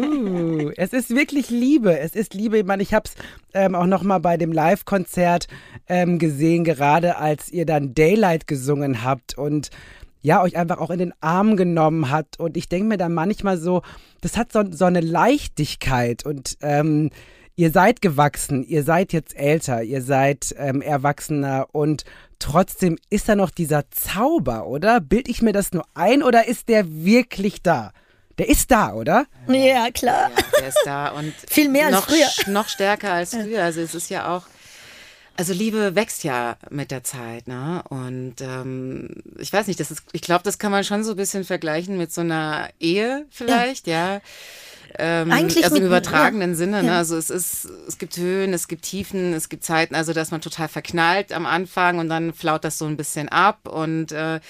Es ist wirklich Liebe. Es ist Liebe. Ich meine, ich habe es auch nochmal bei dem Live-Konzert gesehen, gerade als ihr dann Daylight gesungen habt und ja, euch einfach auch in den Arm genommen hat. Und ich denke mir dann manchmal so, das hat so eine Leichtigkeit und ihr seid gewachsen, ihr seid jetzt älter, ihr seid erwachsener und trotzdem ist da noch dieser Zauber, oder? Bild ich mir das nur ein oder ist der wirklich da? Der ist da, oder? Ja, klar. Ja, der ist da und viel mehr als früher. Noch stärker als früher. Also es ist ja auch, also Liebe wächst ja mit der Zeit, ne? Und ich weiß nicht, ich glaube, das kann man schon so ein bisschen vergleichen mit so einer Ehe vielleicht, ja. Eigentlich also im mit, übertragenen Sinne, ne? Ja. Also es gibt Höhen, es gibt Tiefen, es gibt Zeiten, also dass man total verknallt am Anfang und dann flaut das so ein bisschen ab und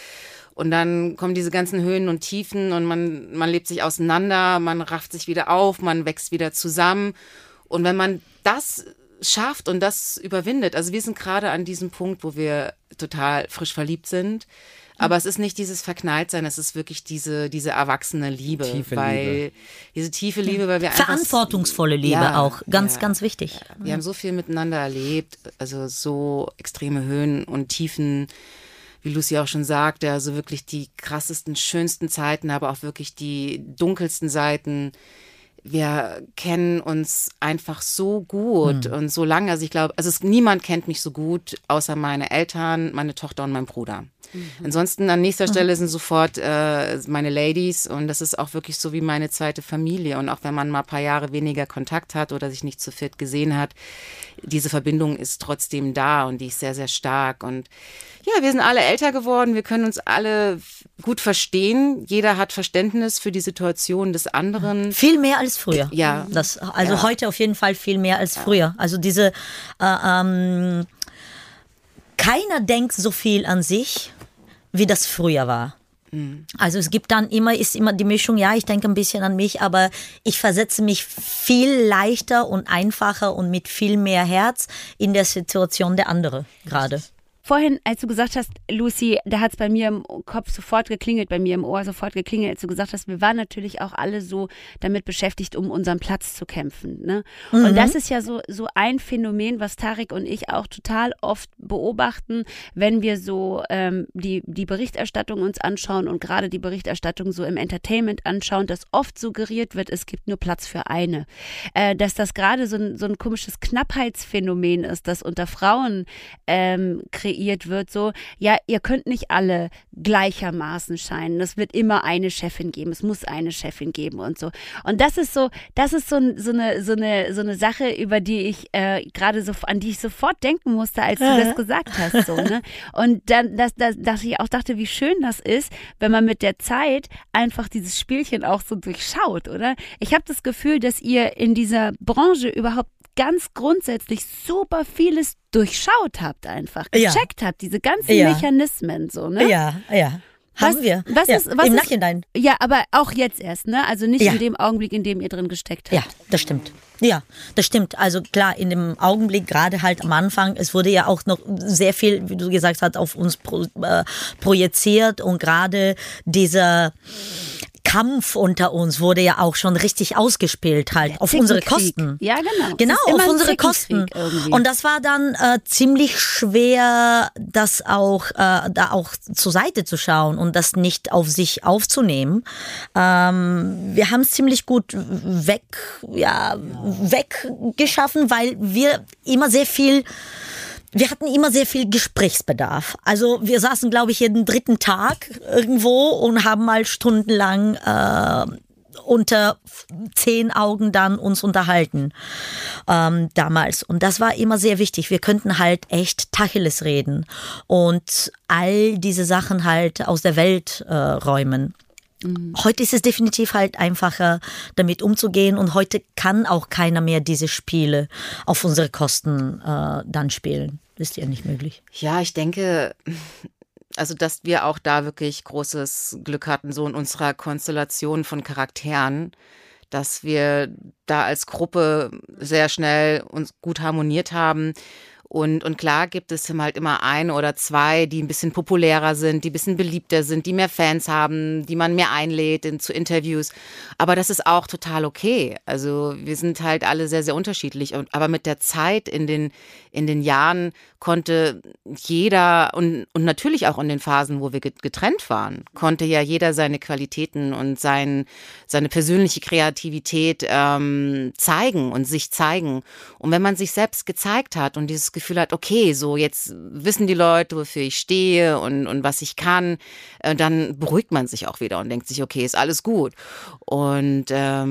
dann kommen diese ganzen Höhen und Tiefen und man lebt sich auseinander, man rafft sich wieder auf, man wächst wieder zusammen. Und wenn man das schafft und das überwindet, also wir sind gerade an diesem Punkt, wo wir total frisch verliebt sind, aber es ist nicht dieses Verknalltsein, es ist wirklich diese erwachsene Liebe. Diese tiefe Liebe, weil wir einfach... Verantwortungsvolle Liebe auch, ganz wichtig. Ja. Wir haben so viel miteinander erlebt, also so extreme Höhen und Tiefen, wie Lucy auch schon sagte, also wirklich die krassesten, schönsten Zeiten, aber auch wirklich die dunkelsten Seiten. Wir kennen uns einfach so gut und so lange. Also ich glaube, niemand kennt mich so gut, außer meine Eltern, meine Tochter und mein Bruder. Ansonsten an nächster Stelle sind sofort meine Ladies und das ist auch wirklich so wie meine zweite Familie. Und auch wenn man mal ein paar Jahre weniger Kontakt hat oder sich nicht zu viert gesehen hat, diese Verbindung ist trotzdem da und die ist sehr, sehr stark. Und ja, wir sind alle älter geworden, wir können uns alle gut verstehen. Jeder hat Verständnis für die Situation des anderen. Viel mehr als früher. Ja. Heute auf jeden Fall viel mehr als früher. Also diese, keiner denkt so viel an sich, wie das früher war. Also es gibt dann ist immer die Mischung, ja, ich denke ein bisschen an mich, aber ich versetze mich viel leichter und einfacher und mit viel mehr Herz in der Situation der andere gerade. Vorhin, als du gesagt hast, Lucy, da hat es bei mir im Kopf sofort geklingelt, bei mir im Ohr sofort geklingelt, als du gesagt hast, wir waren natürlich auch alle so damit beschäftigt, um unseren Platz zu kämpfen. Ne? Und das ist ja so ein Phänomen, was Tarek und ich auch total oft beobachten, wenn wir so die Berichterstattung uns anschauen und gerade die Berichterstattung so im Entertainment anschauen, dass oft suggeriert wird, es gibt nur Platz für eine. Dass das gerade so ein komisches Knappheitsphänomen ist, das unter Frauen kreiert wird, so, ja, ihr könnt nicht alle gleichermaßen scheinen. Es wird immer eine Chefin geben, es muss eine Chefin geben und so. Und das ist so eine Sache, über die ich an die ich sofort denken musste, als du das gesagt hast, so, ne? Und dann, dass ich auch dachte, wie schön das ist, wenn man mit der Zeit einfach dieses Spielchen auch so durchschaut, oder? Ich habe das Gefühl, dass ihr in dieser Branche überhaupt ganz grundsätzlich super vieles durchschaut habt, einfach gecheckt habt, diese ganzen Mechanismen, so, ne? Ja. Haben wir. Im Nachhinein. Ja, aber auch jetzt erst, ne? Also nicht in dem Augenblick, in dem ihr drin gesteckt habt. Ja, das stimmt. Ja, das stimmt. Also klar, in dem Augenblick, gerade halt am Anfang, es wurde ja auch noch sehr viel, wie du gesagt hast, auf uns projiziert und gerade dieser Kampf unter uns wurde ja auch schon richtig ausgespielt halt auf unsere Kosten. Ja, genau. Genau, auf unsere Kosten. Und das war dann ziemlich schwer, das auch da auch zur Seite zu schauen und das nicht auf sich aufzunehmen. Wir haben es ziemlich gut weggeschaffen, weil wir hatten immer sehr viel Gesprächsbedarf. Also wir saßen, glaube ich, jeden dritten Tag irgendwo und haben mal stundenlang unter 10 Augen dann uns unterhalten damals. Und das war immer sehr wichtig. Wir könnten halt echt Tacheles reden und all diese Sachen halt aus der Welt räumen. Heute ist es definitiv halt einfacher, damit umzugehen und heute kann auch keiner mehr diese Spiele auf unsere Kosten dann spielen. Das ist ja nicht möglich. Ja, ich denke, also dass wir auch da wirklich großes Glück hatten, so in unserer Konstellation von Charakteren, dass wir da als Gruppe sehr schnell uns gut harmoniert haben. Und klar gibt es halt immer ein oder zwei, die ein bisschen populärer sind, die ein bisschen beliebter sind, die mehr Fans haben, die man mehr einlädt zu Interviews. Aber das ist auch total okay. Also wir sind halt alle sehr, sehr unterschiedlich. Aber mit der Zeit in den Jahren konnte jeder und natürlich auch in den Phasen, wo wir getrennt waren, konnte ja jeder seine Qualitäten und seine persönliche Kreativität zeigen und sich zeigen. Und wenn man sich selbst gezeigt hat und dieses Gefühl hat, okay, so jetzt wissen die Leute, wofür ich stehe und was ich kann, dann beruhigt man sich auch wieder und denkt sich, okay, ist alles gut. Und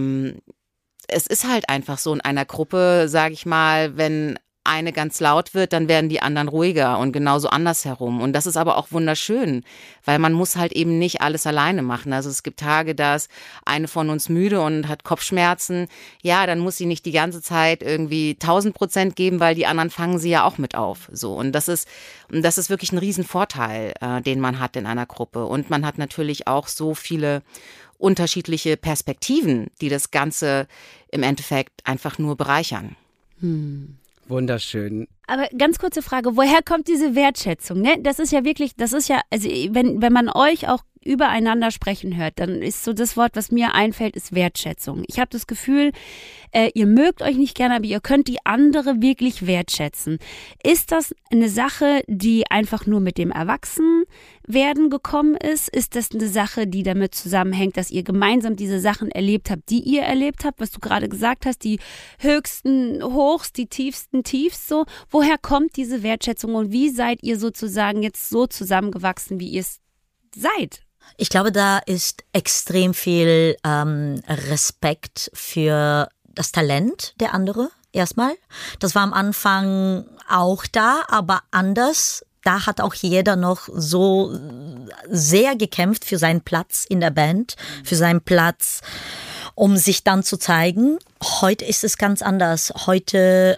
es ist halt einfach so in einer Gruppe, sage ich mal, wenn eine ganz laut wird, dann werden die anderen ruhiger und genauso andersherum. Und das ist aber auch wunderschön, weil man muss halt eben nicht alles alleine machen. Also es gibt Tage, da ist eine von uns müde und hat Kopfschmerzen. Ja, dann muss sie nicht die ganze Zeit irgendwie 1000% geben, weil die anderen fangen sie ja auch mit auf. So. Und das ist wirklich ein Riesenvorteil, den man hat in einer Gruppe. Und man hat natürlich auch so viele unterschiedliche Perspektiven, die das Ganze im Endeffekt einfach nur bereichern. Wunderschön. Aber ganz kurze Frage, woher kommt diese Wertschätzung? Ne? Das ist ja, also wenn man euch auch übereinander sprechen hört, dann ist so das Wort, was mir einfällt, ist Wertschätzung. Ich habe das Gefühl, ihr mögt euch nicht gerne, aber ihr könnt die andere wirklich wertschätzen. Ist das eine Sache, die einfach nur mit dem Erwachsenwerden gekommen ist? Ist das eine Sache, die damit zusammenhängt, dass ihr gemeinsam diese Sachen erlebt habt, die ihr erlebt habt, was du gerade gesagt hast, die höchsten Hochs, die tiefsten Tiefs so? Woher kommt diese Wertschätzung und wie seid ihr sozusagen jetzt so zusammengewachsen, wie ihr es seid? Ich glaube, da ist extrem viel Respekt für das Talent der andere erstmal. Das war am Anfang auch da, aber anders. Da hat auch jeder noch so sehr gekämpft für seinen Platz in der Band, für seinen Platz, um sich dann zu zeigen. Heute ist es ganz anders. Heute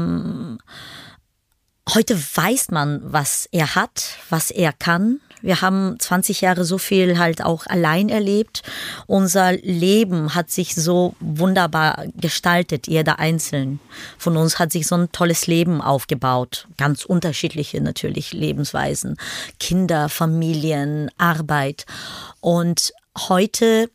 weiß man, was er hat, was er kann. Wir haben 20 Jahre so viel halt auch allein erlebt. Unser Leben hat sich so wunderbar gestaltet, jeder einzeln von uns hat sich so ein tolles Leben aufgebaut. Ganz unterschiedliche natürlich Lebensweisen. Kinder, Familien, Arbeit. Und heute,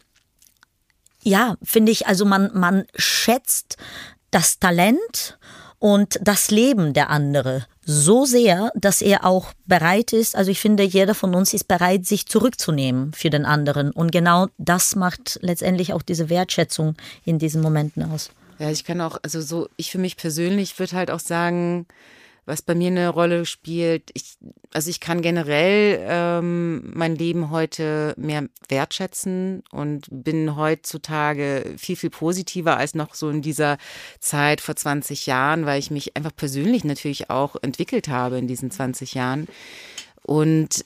ja, finde ich, also man schätzt das Talent und das Leben der andere so sehr, dass er auch bereit ist, also ich finde, jeder von uns ist bereit, sich zurückzunehmen für den anderen. Und genau das macht letztendlich auch diese Wertschätzung in diesen Momenten aus. Ja, ich kann auch, ich für mich persönlich würde halt auch sagen, was bei mir eine Rolle spielt, ich kann generell mein Leben heute mehr wertschätzen und bin heutzutage viel, viel positiver als noch so in dieser Zeit vor 20 Jahren, weil ich mich einfach persönlich natürlich auch entwickelt habe in diesen 20 Jahren. Und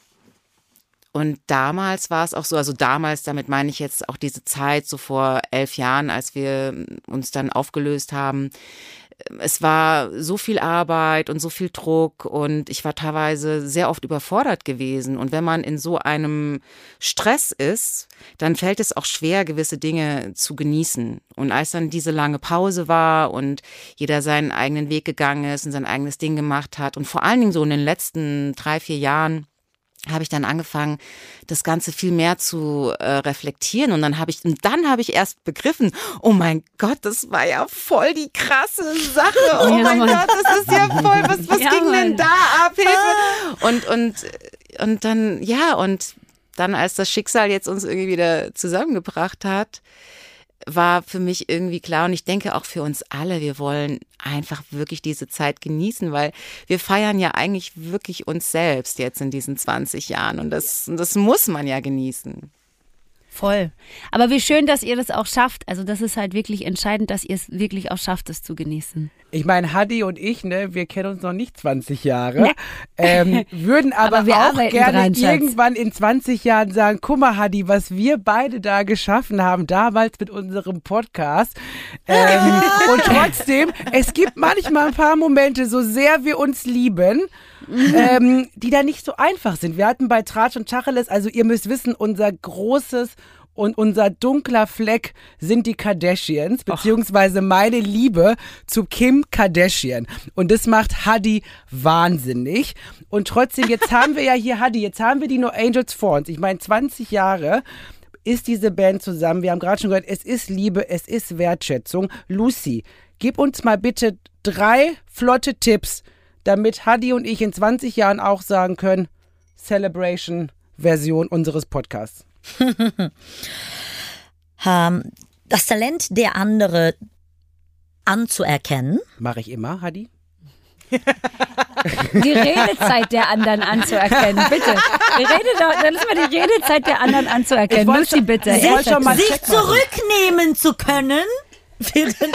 damals war es auch so, also damals, damit meine ich jetzt auch diese Zeit, so vor 11 Jahren, als wir uns dann aufgelöst haben. Es war so viel Arbeit und so viel Druck und ich war teilweise sehr oft überfordert gewesen. Und wenn man in so einem Stress ist, dann fällt es auch schwer, gewisse Dinge zu genießen. Und als dann diese lange Pause war und jeder seinen eigenen Weg gegangen ist und sein eigenes Ding gemacht hat und vor allen Dingen so in den letzten 3-4 Jahren habe ich dann angefangen, das Ganze viel mehr zu reflektieren. Und dann habe ich erst begriffen, oh mein Gott, das war ja voll die krasse Sache. Oh ja, mein Gott, das ist ja voll, was ja, ging denn da ab? Hilfe! Und dann, ja, und dann, als das Schicksal jetzt uns irgendwie wieder zusammengebracht hat, war für mich irgendwie klar und ich denke auch für uns alle, wir wollen einfach wirklich diese Zeit genießen, weil wir feiern ja eigentlich wirklich uns selbst jetzt in diesen 20 Jahren und das muss man ja genießen. Voll. Aber wie schön, dass ihr das auch schafft. Also das ist halt wirklich entscheidend, dass ihr es wirklich auch schafft, es zu genießen. Ich meine, Hadi und ich, ne, wir kennen uns noch nicht 20 Jahre, würden aber auch gerne irgendwann in 20 Jahren sagen, guck mal Hadi, was wir beide da geschaffen haben, damals mit unserem Podcast. Und trotzdem, es gibt manchmal ein paar Momente, so sehr wir uns lieben, die da nicht so einfach sind. Wir hatten bei Tratsch und Tacheles, also ihr müsst wissen, unser großes und unser dunkler Fleck sind die Kardashians, beziehungsweise meine Liebe zu Kim Kardashian. Und das macht Hadi wahnsinnig. Und trotzdem, jetzt haben wir ja hier Hadi, jetzt haben wir die No Angels vor uns. Ich meine, 20 Jahre ist diese Band zusammen. Wir haben gerade schon gehört, es ist Liebe, es ist Wertschätzung. Lucy, gib uns mal bitte 3 flotte Tipps, damit Hadi und ich in 20 Jahren auch sagen können, Celebration-Version unseres Podcasts. Das Talent der anderen anzuerkennen. Mache ich immer, Hadi? Die Redezeit der anderen anzuerkennen, bitte. Dann ist mal die Redezeit der anderen anzuerkennen. Lucy, bitte. Sich zurücknehmen zu können für den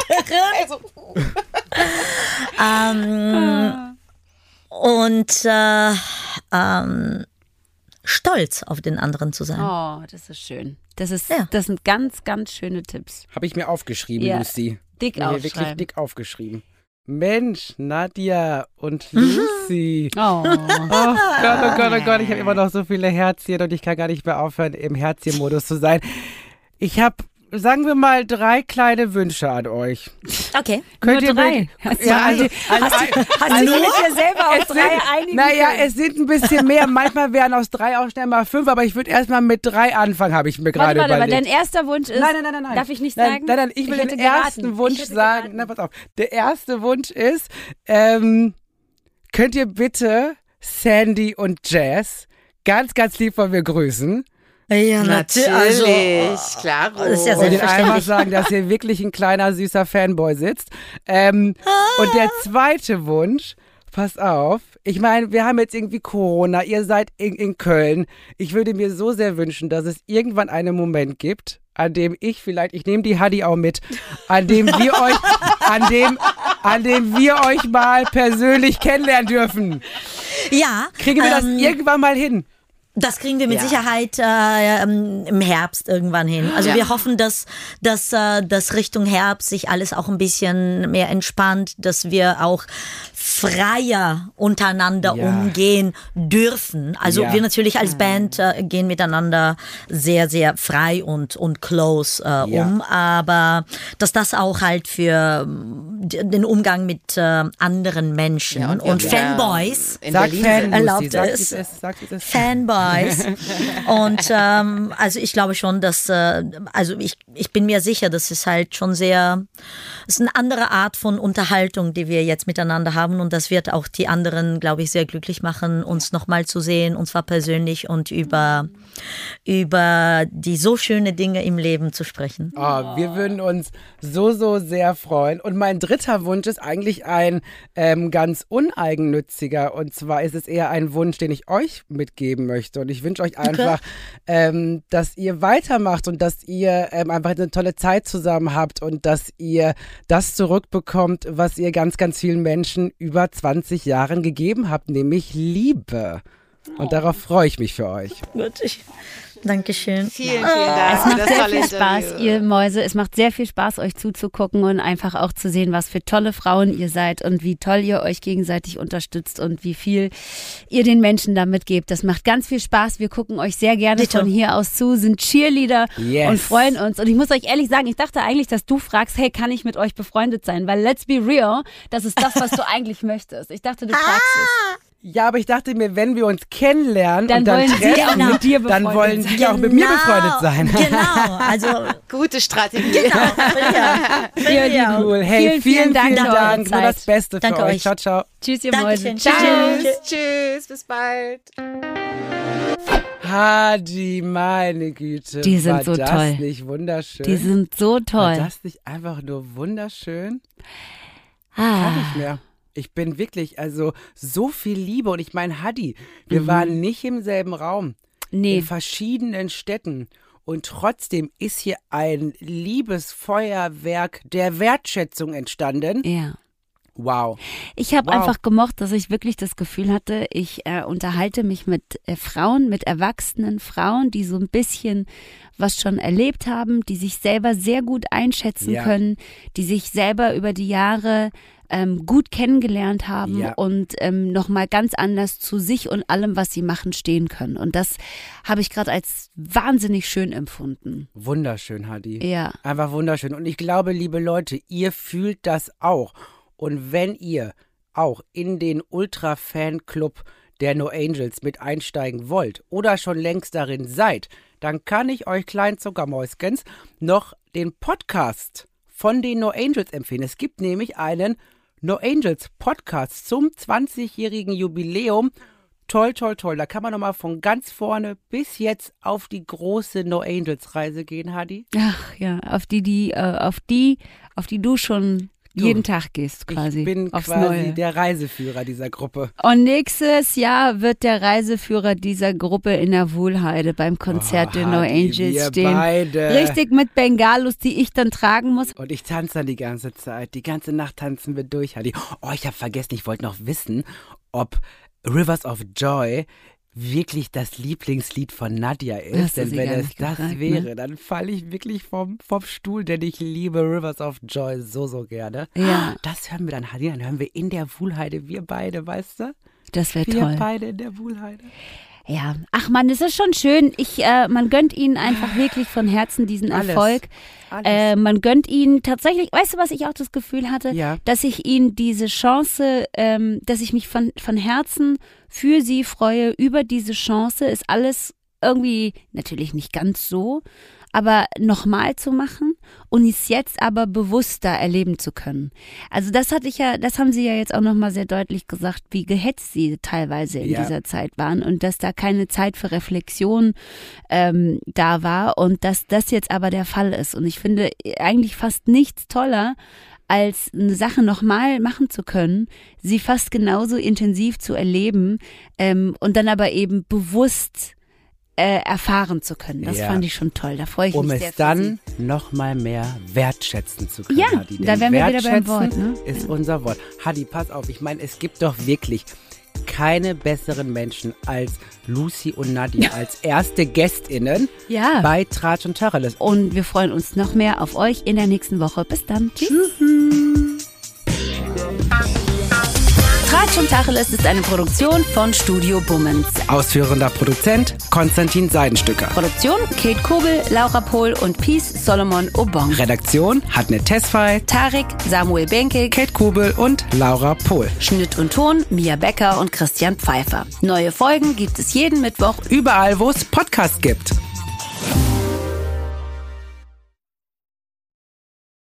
anderen. Stolz auf den anderen zu sein. Oh, das ist schön. Das sind ganz, ganz schöne Tipps. Habe ich mir aufgeschrieben, Lucy. Dick aufschreiben. Wirklich dick aufgeschrieben. Mensch, Nadja und Lucy. Oh Gott, oh Gott, oh Gott. Ich habe immer noch so viele Herzchen und ich kann gar nicht mehr aufhören, im Herzchen-Modus zu sein. Ich habe, sagen wir mal, 3 kleine Wünsche an euch. Okay. Könnt ihr 3? Hast du dich mit dir selber auf 3 einigen? Naja, es sind ein bisschen mehr. Manchmal wären aus 3 auch schnell mal 5, aber ich würde erstmal mit 3 anfangen, habe ich mir gerade überlegt. Warte, dein erster Wunsch ist, nein. darf ich nicht sagen? Nein, ich will den ersten Wunsch sagen. Na, pass auf. Der erste Wunsch ist, könnt ihr bitte Sandy und Jazz ganz, ganz lieb von mir grüßen? Ja, natürlich. Also, Klar. Das ist ja Und ihnen selbstverständlich. einfach sagen, dass hier wirklich ein kleiner, süßer Fanboy sitzt. Und der zweite Wunsch, pass auf, ich meine, wir haben jetzt irgendwie Corona, ihr seid in Köln. Ich würde mir so sehr wünschen, dass es irgendwann einen Moment gibt, an dem ich nehme die Hadi auch mit, an dem wir euch mal persönlich kennenlernen dürfen. Ja. Kriegen wir das irgendwann mal hin? Das kriegen wir mit Sicherheit im Herbst irgendwann hin. Also wir hoffen, dass Richtung Herbst sich alles auch ein bisschen mehr entspannt, dass wir auch freier untereinander umgehen dürfen. Also wir natürlich als Band gehen miteinander sehr, sehr frei und close um. Aber dass das auch halt für den Umgang mit anderen Menschen und Fanboys erlaubt ist. Fanboys. Und also ich glaube schon, dass ich bin mir sicher, das ist halt schon es ist eine andere Art von Unterhaltung, die wir jetzt miteinander haben, und das wird auch die anderen, glaube ich, sehr glücklich machen, uns nochmal zu sehen, und zwar persönlich und über die so schöne Dinge im Leben zu sprechen. Oh, wir würden uns so sehr freuen. Und mein dritter Wunsch ist eigentlich ein ganz uneigennütziger, und zwar ist es eher ein Wunsch, den ich euch mitgeben möchte. Und ich wünsche euch einfach, dass ihr weitermacht und dass ihr einfach eine tolle Zeit zusammen habt und dass ihr das zurückbekommt, was ihr ganz, ganz vielen Menschen über 20 Jahren gegeben habt, nämlich Liebe. Und darauf freue ich mich für euch. Gut, Dankeschön. Vielen Dank. Es macht sehr viel Spaß, ihr Mäuse. Es macht sehr viel Spaß, euch zuzugucken und einfach auch zu sehen, was für tolle Frauen ihr seid und wie toll ihr euch gegenseitig unterstützt und wie viel ihr den Menschen damit gebt. Das macht ganz viel Spaß. Wir gucken euch sehr gerne von hier aus zu, sind Cheerleader und freuen uns. Und ich muss euch ehrlich sagen, ich dachte eigentlich, dass du fragst, hey, kann ich mit euch befreundet sein? Weil let's be real, das ist das, was du eigentlich möchtest. Ich dachte, du fragst es. Ja, aber ich dachte mir, wenn wir uns kennenlernen dann und dann wollen treffen, mit dir dann wollen sie auch mit mir befreundet sein. Genau, also gute Strategie. Genau. Cool. Hey, vielen Dank. Nur das Beste für Danke euch. euch. Ciao, ciao. Tschüss, ihr Mäuse. Tschüss, bis bald. Hadi, meine Güte. Die sind war so das toll. Nicht wunderschön? Die sind so toll. War das nicht einfach nur wunderschön? Kann nicht mehr. Ich bin wirklich, also so viel Liebe. Und ich meine, Hadi, wir waren nicht im selben Raum. Nee. In verschiedenen Städten. Und trotzdem ist hier ein Liebesfeuerwerk der Wertschätzung entstanden. Ja. Wow. Ich habe einfach gemocht, dass ich wirklich das Gefühl hatte, ich unterhalte mich mit Frauen, mit erwachsenen Frauen, die so ein bisschen was schon erlebt haben, die sich selber sehr gut einschätzen können, die sich selber über die Jahre gut kennengelernt haben und nochmal ganz anders zu sich und allem, was sie machen, stehen können. Und das habe ich gerade als wahnsinnig schön empfunden. Wunderschön, Hadi. Ja. Einfach wunderschön. Und ich glaube, liebe Leute, ihr fühlt das auch. Und wenn ihr auch in den Ultra-Fan-Club der No Angels mit einsteigen wollt oder schon längst darin seid, dann kann ich euch kleinen Zuckermäuskens noch den Podcast von den No Angels empfehlen. Es gibt nämlich einen No Angels Podcast zum 20-jährigen Jubiläum. Toll, toll, toll. Da kann man nochmal von ganz vorne bis jetzt auf die große No Angels Reise gehen, Hadi. Ach ja, auf die du schon jeden Tag gehst quasi. Ich bin aufs quasi Neue. der Reiseführer dieser Gruppe. Und nächstes Jahr wird der Reiseführer dieser Gruppe in der Wuhlheide beim Konzert der No Hadi, Angels wir stehen. beide. Richtig mit Bengalos, die ich dann tragen muss. Und ich tanze dann die ganze Zeit. Die ganze Nacht tanzen wir durch, Hadi. Oh, ich habe vergessen, ich wollte noch wissen, ob Rivers of Joy wirklich das Lieblingslied von Nadja ist. Denn wenn es das wäre, dann falle ich wirklich vom Stuhl, denn ich liebe Rivers of Joy so, so gerne. Ja. Das hören wir dann, Hadi, dann hören wir in der Wuhlheide, wir beide, weißt du? Das wäre toll. Wir beide in der Wuhlheide. Ja, ach man, es ist schon schön. Man gönnt ihnen einfach wirklich von Herzen diesen Erfolg. Alles. Man gönnt ihnen tatsächlich, weißt du, was ich auch das Gefühl hatte? Ja. Dass ich ihnen diese Chance, dass ich mich von Herzen für sie freue über diese Chance, ist alles irgendwie natürlich nicht ganz so, aber nochmal zu machen und es jetzt aber bewusster erleben zu können. Also das haben sie ja jetzt auch nochmal sehr deutlich gesagt, wie gehetzt sie teilweise in dieser Zeit waren und dass da keine Zeit für Reflexion da war und dass das jetzt aber der Fall ist. Und ich finde eigentlich fast nichts toller, als eine Sache nochmal machen zu können, sie fast genauso intensiv zu erleben und dann aber eben bewusst erfahren zu können. Das fand ich schon toll. Da freue ich mich sehr. Um es dann nochmal mehr wertschätzen zu können, Ja, Hadi. da wären wir wieder beim Wort. Ne? Ist unser Wort. Hadi, pass auf. Ich meine, es gibt doch wirklich keine besseren Menschen als Lucy und Nadja als erste GästInnen bei Tratsch und Tacheles. Und wir freuen uns noch mehr auf euch in der nächsten Woche. Bis dann. Tschüss. Tratsch und Tacheles ist eine Produktion von Studio Bummens. Ausführender Produzent Konstantin Seidenstücker. Produktion Kate Kobel, Laura Pohl und Peace Solomon Obong. Redaktion Hatne Tesfaye, Tarek, Samuel Benke, Kate Kobel und Laura Pohl. Schnitt und Ton Mia Becker und Christian Pfeiffer. Neue Folgen gibt es jeden Mittwoch überall, wo es Podcasts gibt.